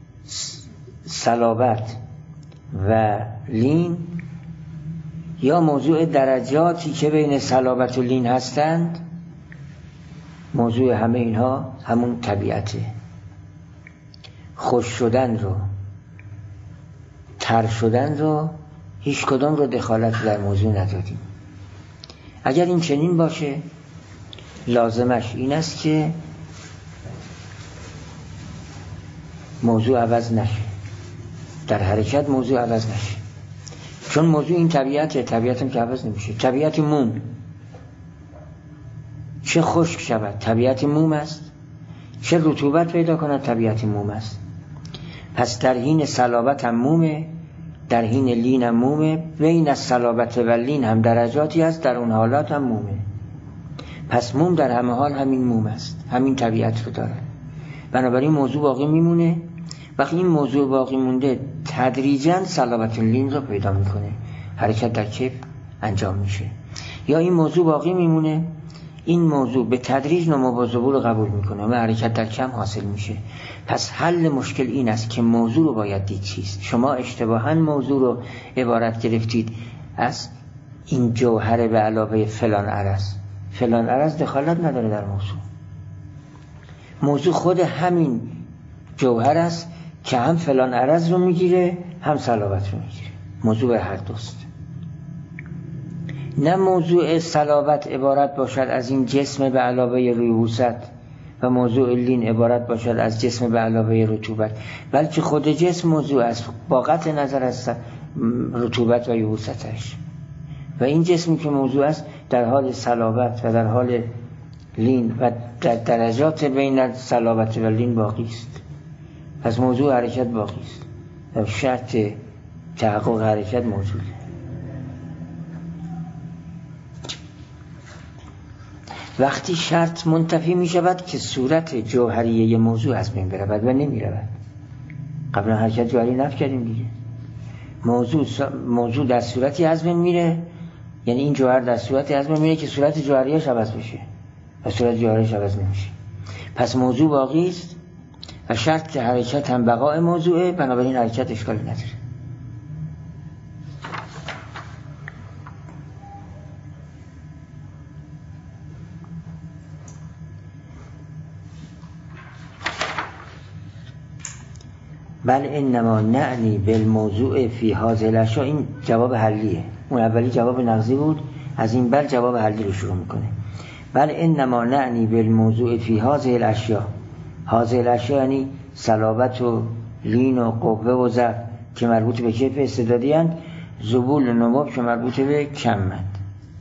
صلابت و لین یا موضوع درجاتی که بین صلابت و لین هستند، موضوع همه اینها همون طبیعته. خوش شدن رو، تر شدن رو، هیچ کدام رو دخالت در موضوع ندادیم. اگر این چنین باشه لازمش این است که موضوع عوض نشه، در حرکت موضوع عوض نشه، چون موضوع این طبیعت هم که عوض نمیشه. طبیعت موم چه خشک شود طبیعت موم است، چه رطوبت پیدا کند طبیعت موم است. پس در حین صلابت هم مومه، در حین لین هم مومه، بین از صلابت و لین هم درجاتی هست، در اون حالات هم مومه. پس موم در همه حال همین موم است، همین طبیعت رو داره. بنابراین موضوع باقی میمونه. وقتی این موضوع باقی مونده تدریجاً صلابت لین رو پیدا میکنه، حرکت در کیف انجام میشه. یا این موضوع باقی میمونه، این موضوع به تدریج نمو با ظهور رو قبول میکنه و حرکت در کم حاصل میشه. پس حل مشکل این است که موضوع رو باید دید چیست. شما اشتباهاً موضوع رو عبارت گرفتید از این جوهر به علاوه فلان عرض. فلان عرض دخالت نداره در موضوع. موضوع خود همین جوهر است که هم فلان عرض رو میگیره هم صلابت رو میگیره. موضوع هر دوست. نه موضوع صلابت عبارت باشد از این جسم به علاوه ریوست و موضوع لین عبارت باشد از جسم به علاوه رطوبت، بلکه خود جسم موضوع است با قطع نظر از رطوبت و یبوستش. و این جسمی که موضوع است در حال صلابت و در حال لین و در درجات بین صلابت و لین باقی است. پس موضوع حرکت باقی است و شرط تحقق حرکت موجوده. وقتی شرط منتفی می شود که صورت جوهریه موضوع از بین برود و نمی رود. قبلا حرکت جوهری نفی کردیم دیگه. موضوع در صورتی از بین میره، یعنی این جوهر در صورتی از بین میره که صورت جوهریش عوض بشه و صورت جوهریش عوض نمیشه. پس موضوع باقی است و شرط حرکت هم بقای موضوعه، بنابراین حرکت اشکالی نداره. بل انما نعنی بالموضوع فی هذه الاشیاء. این جواب حلیه. اون اولی جواب نقضی بود، از این بل جواب حلی رو شروع میکنه. بل انما نعنی بالموضوع فی هذه الاشیاء. هذه الاشیاء یعنی صلابت و لین و قوه و ضعف که مربوط به کیف استعدادی اند، ذبول نمو که مربوط به کمند.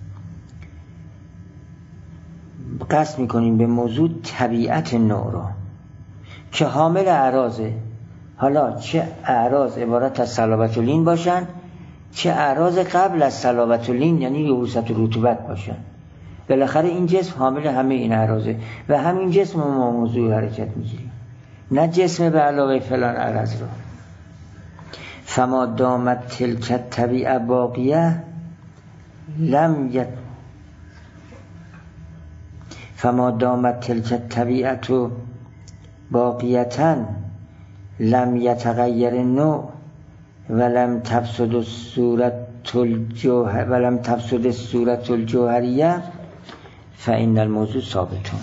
قصد میکنیم به موضوع طبیعت نوع رو که حامل اعراضه. حالا چه اعراض عبارت از صلابت و لین باشن، چه اعراض قبل از صلابت و لین یعنی یبوست و رطوبت باشن. بالاخره این جسم حامل همه این اعراضه و همین جسم ما موضوع حرکت میگیریم، نه جسم به علاوه فلان اعراض رو. فما دامت تلک الطبیعه باقیه فما دامت تلک الطبیعه باقیتن لم یتغیر النوع ولم تفسد الصورت الجوهریه فإن الموضوع ثابتون.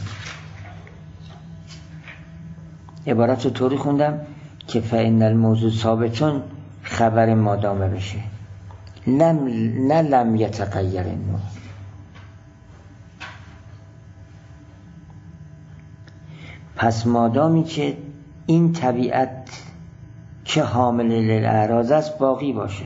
عبارت رو طوری خوندم که فإن الموضوع ثابتون خبر مادامه بشه، نه لم یتغیر النوع. پس مادامی که این طبیعت که حامل للاعراض است باقی باشد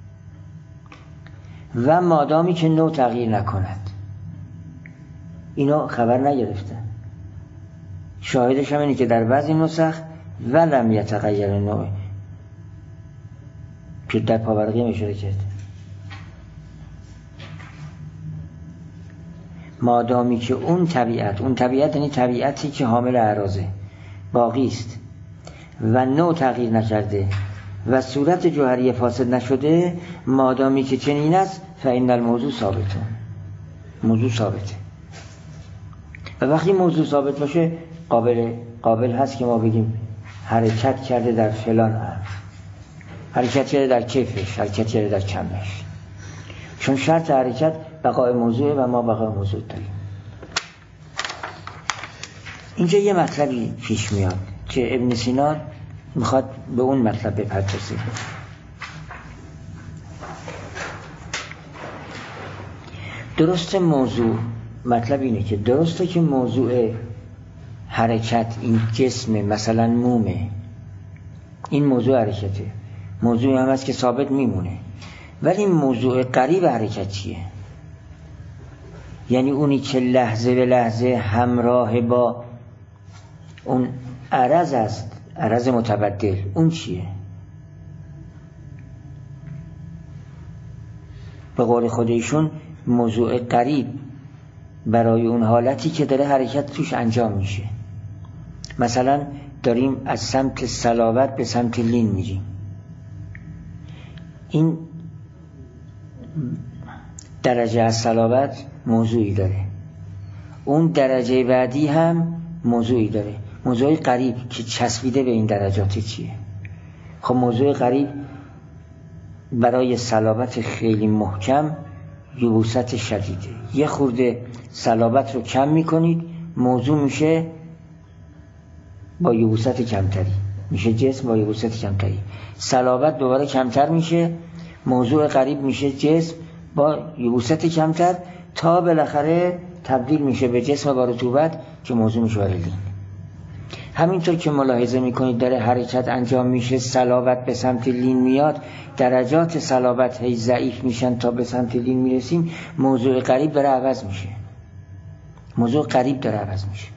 و مادامی که نوع تغییر نکند. اینا خبر نگرفتن. شاهدش هم اینه که در بعضی نسخ ولم یتغیر النوع که در پاورقی هم اشاره کرده. مادامی که اون طبیعت یعنی طبیعتی که حامل اعراضه باقی است و نوع تغییر نکرده و صورت جوهری فاسد نشده، مادامی که چنین است فإن الموضوع ثابتون. موضوع ثابته و وقتی موضوع ثابت باشه قابل هست که ما بگیم حرکت کرده در فلان امر، حرکت کرده در کیفش، حرکت کرده در کمش. چون شرط حرکت بقای موضوعه و ما بقای موضوع داریم. اینجا یه مطلبی پیش میاد که ابن سینا میخواد به اون مطلب بپردازه. درسته موضوع مطلب اینه که درسته که موضوع حرکت این جسم مثلا مومه، این موضوع حرکته، موضوع هم هست که ثابت میمونه، ولی موضوع قریب حرکت چیه؟ یعنی اونی که لحظه به لحظه همراه با اون عرض است، عرض متبدل اون چیه؟ به قول خودشون موضوع قریب برای اون حالتی که داره حرکت توش انجام میشه. مثلا داریم از سمت صلابت به سمت لین میریم، این درجه از صلابت موضوعی داره، اون درجه بعدی هم موضوعی داره. موضوع قریب که چسبیده به این درجات چیه؟ خب موضوع قریب برای صلابت خیلی محکم یبوست شدیده. یه خورده صلابت رو کم میکنید، موضوع میشه با یبوست کمتری، میشه جسم با یبوست کمتری. صلابت دوباره کمتر میشه، موضوع قریب میشه جسم با یبوست کمتر، تا بالاخره تبدیل میشه به جسم با رطوبت که موضوع میشه برای لین. همینطور که ملاحظه میکنید داره حرکت انجام میشه، صلابت به سمت لین میاد، درجات صلابت هی ضعیف میشن تا به سمت لین میرسیم، موضوع قریب داره عوض میشه. موضوع قریب داره عوض میشه.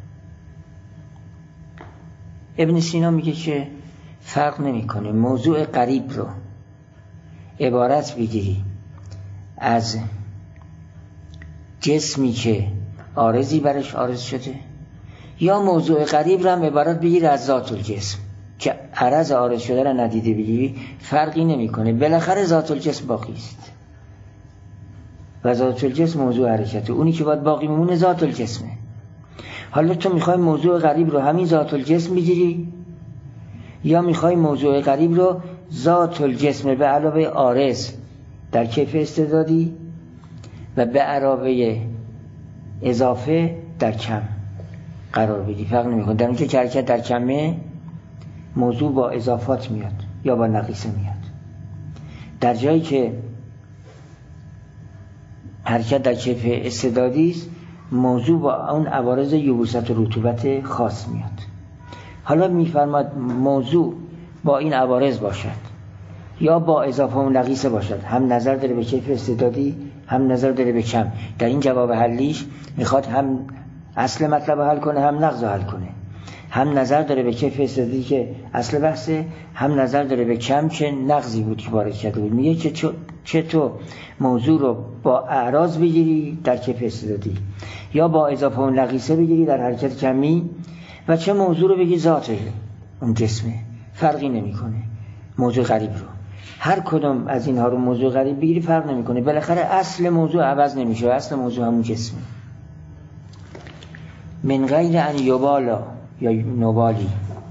ابن سینا میگه که فرق نمیکنه موضوع قریب رو عبارت بگیری از جسمی که عارضی برش عارض شده، یا موضوع قریب رو هم عبارت بگیری از ذات الجسم که عرض عارض شده رو ندیده بگیری، فرقی نمیکنه، بالاخره ذات الجسم باقی است و ذات الجسم موضوع حرکته، اونی که باید باقی میمونه ذات الجسمه. حالا تو میخوای موضوع قریب رو همین ذات الجسم بگیری، یا میخوای موضوع قریب رو ذات الجسم به علاوه عارض در کیف استعدادی و به علاوه اضافه در کم قرار بدی، فرق نمیکنه. در اونجا که حرکت در کمه موضوع با اضافات میاد یا با نقیصه میاد. در جایی که حرکت در کیف استعدادی است موضوع با اون عوارض یبوست و رطوبت خاص میاد. حالا میفرماد موضوع با این عوارض باشد یا با اضافه و نقیصه باشد، هم نظر داره به کیف استعدادی هم نظر داره به کم. در این جواب حلیش میخواد هم اصل مطلب حل کنه هم نقض حل کنه، هم نظر داره به کیف استعدادی که اصل بحثه، هم نظر داره به کم که نقضی بود که وارد کرده بود. میگه که چه تو موضوع رو با اعراض بگیری در کیف استعدادی یا با اضافه و نقیصه بگیری در حرکت کمی، و چه موضوع رو بگی ذات اون جسمه، فرقی نمیکنه. موضوع غریب رو هر کدوم از اینها رو موضوع غریب بگیری فرق نمیکنه، بالاخره اصل موضوع عوض نمیشه، اصل موضوع همون جسمه. من غیر ان یبالا یا نبالی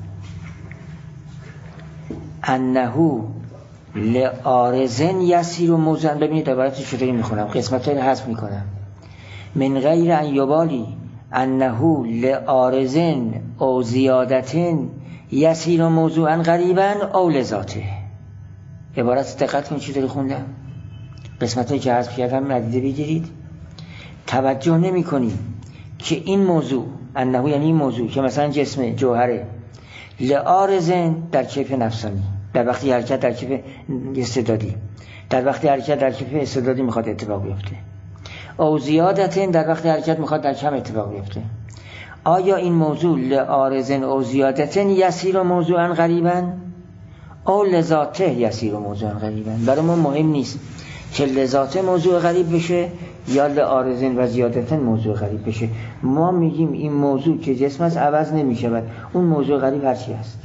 انه لعارضن یسیر و موزن. ببینید عبارت چطوری میخونم، قسمت های رو حذف میکنم. من غیر ان یبالی انه لعارضن او زیادتن یسیر و موضوعا غریبا او لذاته. عبارت دقت کنید چطوری خوندم، قسمت های که حذف کردم ندیده بگیرید. توجه نمی کنید که این موضوع انه یعنی این موضوع که مثلا جسم جوهره، لعارضن در کیف نفسانی، در وقتی حرکت در کیف استعدادی، در وقتی حرکت در کیف استعدادی میخواد اتفاق بیفته، او زیادتن در وقتی حرکت میخواد در کم اتفاق بیفته. آیا این موضوع لعارضن او زیادتن یسیر و موضوعا غریبا او لذاته یسیر و موضوعا غریبا؟ برای ما مهم نیست که لذاته موضوع غریب بشه یا لعارضن و زیادتن موضوع غریب بشه. ما میگیم این موضوع که جسم است عوض نمیشه، اون موضوع غریب هرچی هست.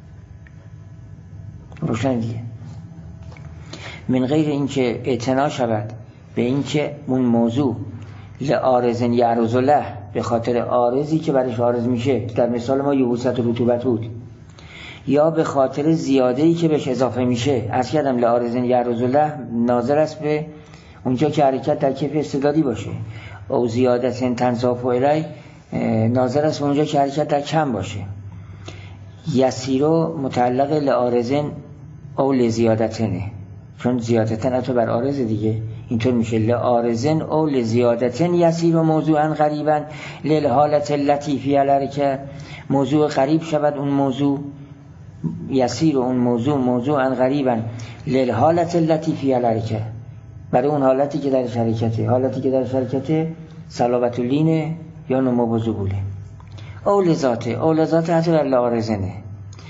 روشن دیگه. من غیر اینکه اعتنا شود به اینکه اون موضوع لعارضن یعرض له به خاطر عارضی که برش عارض میشه، در مثال ما یبوست و رطوبت بود، یا به خاطر زیاده‌ای که بهش اضافه میشه. عرض کردم لعارضن یعرض له ناظر است به اونجا که حرکت در کیف استعدادی باشه، او زیادتن تنصاف و الی ناظر است به اونجا که حرکت در کم باشه. یسیرو متعلق لعارضن او لزیادتنه، چون زیادتن عطف بر عارض دیگه، اینطور میشه لعارضن او لزیادتن یسیر و موضوعا غریبا للحالت اللطیفی الارکه. موضوع غریب شود اون موضوع، یسیر و اون موضوعا غریبا للحالت اللطیفی الارکه، برای اون حالتی که در حرکته. حالتی که در حرکته صلابت لینه یا نمو و ذبوله. او لذاته حتی در لعارضنه،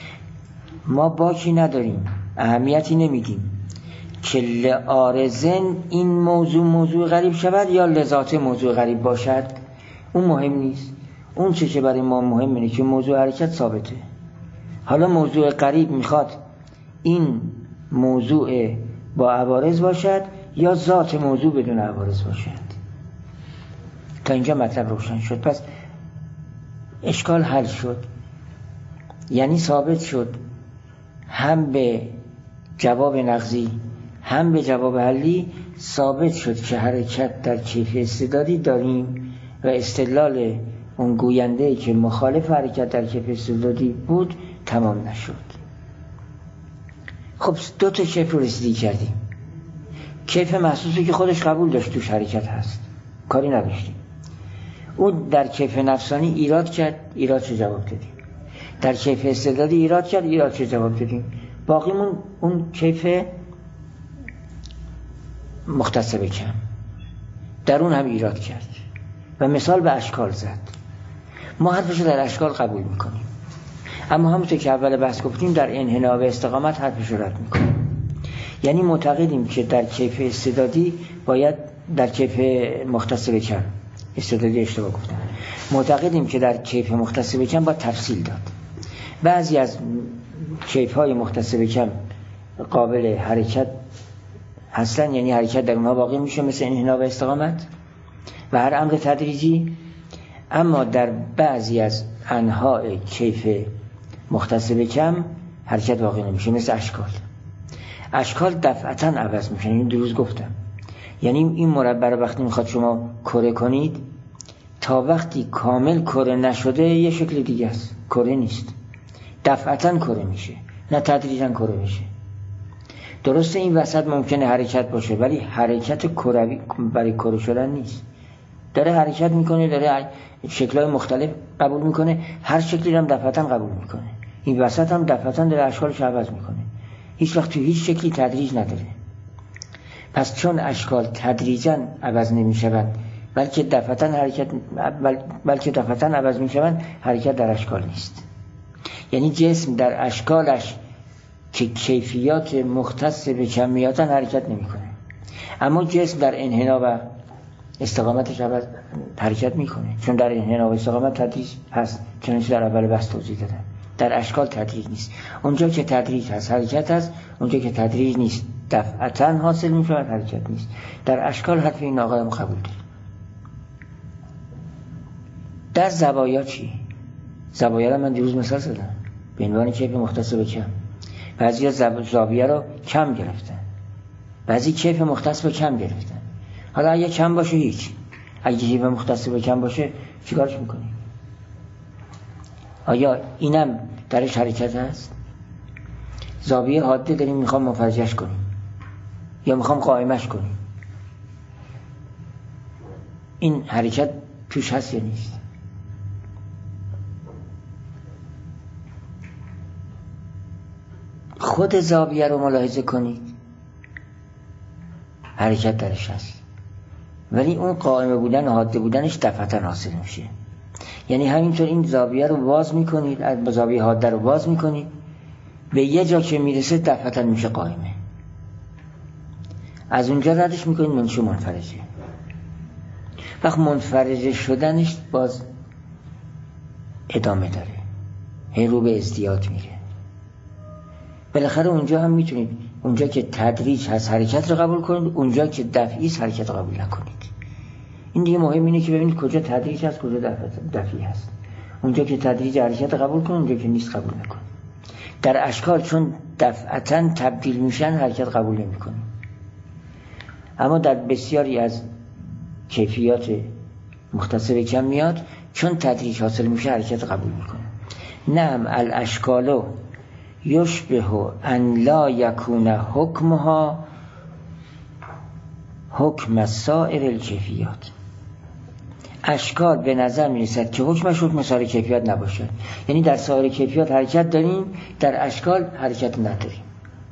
ما باکی نداریم، اهمیتی نمیدیم که لعارضن این موضوع غریب شود یا لذات موضوع غریب باشد، اون مهم نیست. اون چه که برای ما مهم اینه که موضوع حرکت ثابته. حالا موضوع غریب میخواد این موضوع با عوارض باشد یا ذات موضوع بدون عوارض باشد. تا اینجا مطلب روشن شد. پس اشکال حل شد، یعنی ثابت شد هم به جواب نقضی هم به جواب حلی ثابت شد که حرکت در کیف استعدادی داریم و استدلال اون گوینده که مخالف حرکت در کیف استعدادی بود تمام نشد. خب 2 تا کیف رو رسیدگی کردیم. کیف محسوسی که خودش قبول داشت توش حرکت هست، کاری نداشتیم. اون در کیف نفسانی ایراد کرد، ایراد چه جواب دادیم. در کیف استعدادی ایراد کرد، ایراد چه جواب دادیم. باقیمون اون کیف مختص به کم، در اون هم ایراد کرد و مثال به اشکال زد. ما حرفشو در اشکال قبول میکنیم، اما همونطور که اول بحث گفتیم در انحناء و استقامت حرفشو رد میکنیم. یعنی معتقدیم که در کیف استعدادی باید، در کیف مختص به کم، استعدادی اشتباه گفتم، معتقدیم که در کیف مختص به کم باید تفصیل داد. بعضی از کیف های مختص به کم قابل حرکت هستن، یعنی حرکت در اونها باقی میشه، مثل انحناء و استقامت و هر امر تدریجی. اما در بعضی از انواع کیف مختص به کم حرکت باقی نمیشه، مثل اشکال دفعتا عوض میشن. این روز گفتم، یعنی این مربع رو وقتی میخواد شما کره کنید، تا وقتی کامل کره نشده یه شکل دیگه است، کره نیست، دفعتا کره میشه، نه تدریجا کره میشه. درسته این وسط ممکنه حرکت باشه، ولی حرکت کروی برای کره شدن نیست. داره حرکت میکنه، داره شکل‌های مختلف قبول میکنه، هر شکلی هم دفعتا قبول میکنه. این وسط هم دفعتا داره اشکالش عوض میکنه، هیچ وقت تو هیچ شکلی تدریج نداره. پس چون اشکال تدریجا عوض نمیشوند بلکه دفعتا عوض میشوند، حرکت در اشکال نیست. یعنی جسم در اشکالش که کیفیات مختص به کمیاتن حرکت نمیکنه، اما جسم در انحناء و استقامتش حرکت میکنه، چون در انحناء و استقامت تدریج هست، چنانچه در اول بحث توضیح دادم. در اشکال تدریج نیست. اونجا که تدریج هست حرکت هست، اونجا که تدریج نیست دفعتا حاصل میشود حرکت نیست. در اشکال حرف این آقای قبول داریم. در زوایا چی؟ زوایا رو من دیروز مثال زدم به عنوان کیف مختص به کم. بعضی زاویه رو کم گرفتن، بعضی کیف مختص به کم گرفتن. حالا اگه کم باشه هیچ، اگه کیف مختص به کم باشه چیکارش میکنی؟ آیا اینم درش حرکت هست؟ زاویه حاده داریم میخوام مفرجش کنیم یا میخوام قائمش کنیم، این حرکت توش هست یا نیست؟ خود زاویه رو ملاحظه کنید، حرکت درش هست، ولی اون قائمه بودن و حاده بودنش دفعتا حاصل میشه. یعنی همینطور این زاویه رو باز میکنید، از زاویه حاده رو باز میکنید، به یه جا که میرسه دفعتا میشه قائمه، از اونجا ردش میکنید منشو منفرجه. وقت منفرجه شدنش باز ادامه داره، هی رو به ازدیاد میره. بالاخره اونجا هم میتونید، اونجا که تدریج هست حرکت رو قبول کنید، اونجا که دفعی هست حرکت رو قبول نکنید. این دیگه مهم اینه که ببینید کجا تدریج هست کجا دفعی هست. اونجا که تدریج حرکت رو قبول کنید، اونجا که نیست قبول نکنید. در اشکال چون دفعتا تبدیل میشن حرکت قبول نمی‌کنید. اما در بسیاری از کیفیات مختص به کمیات چون تدریج حاصل میشه حرکت قبول میکنه. نعم الاشکالو یشبه ان لا یکون حکمها حکم سایر الکیفیات. اشکال به نظر میرسد که حکمش حکم سایر کیفیات نباشد، یعنی در سایر کیفیات حرکت داریم، در اشکال حرکت نداریم.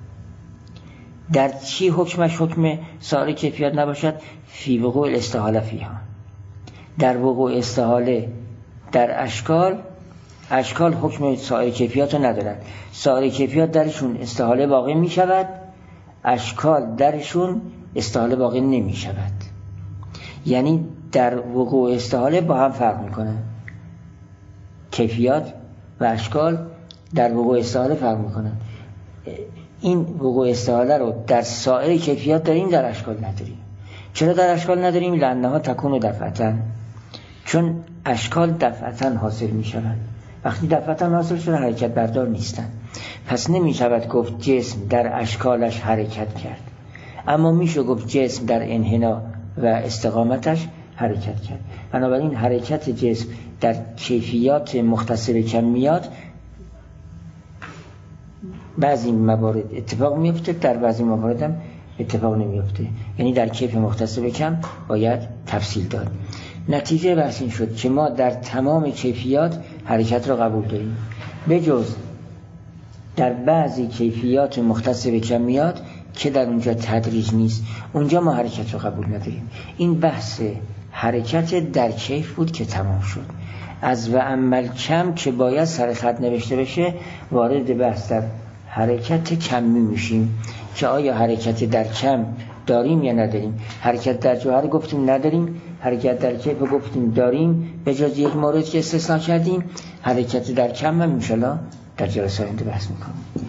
در چی حکمش حکم سایر کیفیات نباشد؟ فی وقوع الاستحاله فیها، در وقوع استحاله در اشکال اشکال حکم سایر کیفیات رو ندارن. سایر کیفیات درشون استحاله واقع می شود، اشکال درشون استحاله واقع نمی شود. یعنی در وقوع استحاله با هم فرق می کنن. کیفیات و اشکال در وقوع استحاله فرق می کنن. این وقوع استحاله رو در سایر کیفیات داریم، در اشکال نداریم. چرا در اشکال نداریم؟ لأنها تکون دفعتاً، چون اشکال دفعتاً حاصل می شوند. وقتی دفعتاً حاصل شده حرکت بردار نیستند، پس نمی شود گفت جسم در اشکالش حرکت کرد، اما میشه گفت جسم در انحنا و استقامتش حرکت کرد. بنابراین حرکت جسم در کیفیات مختص به کمیات بعضی موارد اتفاق میفته، در بعضی موارد هم اتفاق نمیفته. یعنی در کیف مختص به کم باید تفصیل داد. نتیجه بحث این شد که ما در تمام کیفیات حرکت را قبول داریم، بجز در بعضی کیفیات مختص به کمیات که در اونجا تدریج نیست، اونجا ما حرکت را قبول نداریم. این بحث حرکت در کیف بود که تمام شد. از و عمل کم که باید سر خط نوشته بشه، وارد بحث در حرکت کمی میشیم که آیا حرکت در کم داریم یا نداریم. حرکت در جوهر گفتیم نداریم، حرکت در کیف گفتیم داریم، به جز یک مورد که استثنا کردیم. حرکت در کم هم انشالله در جلسه آینده بحث میکنیم.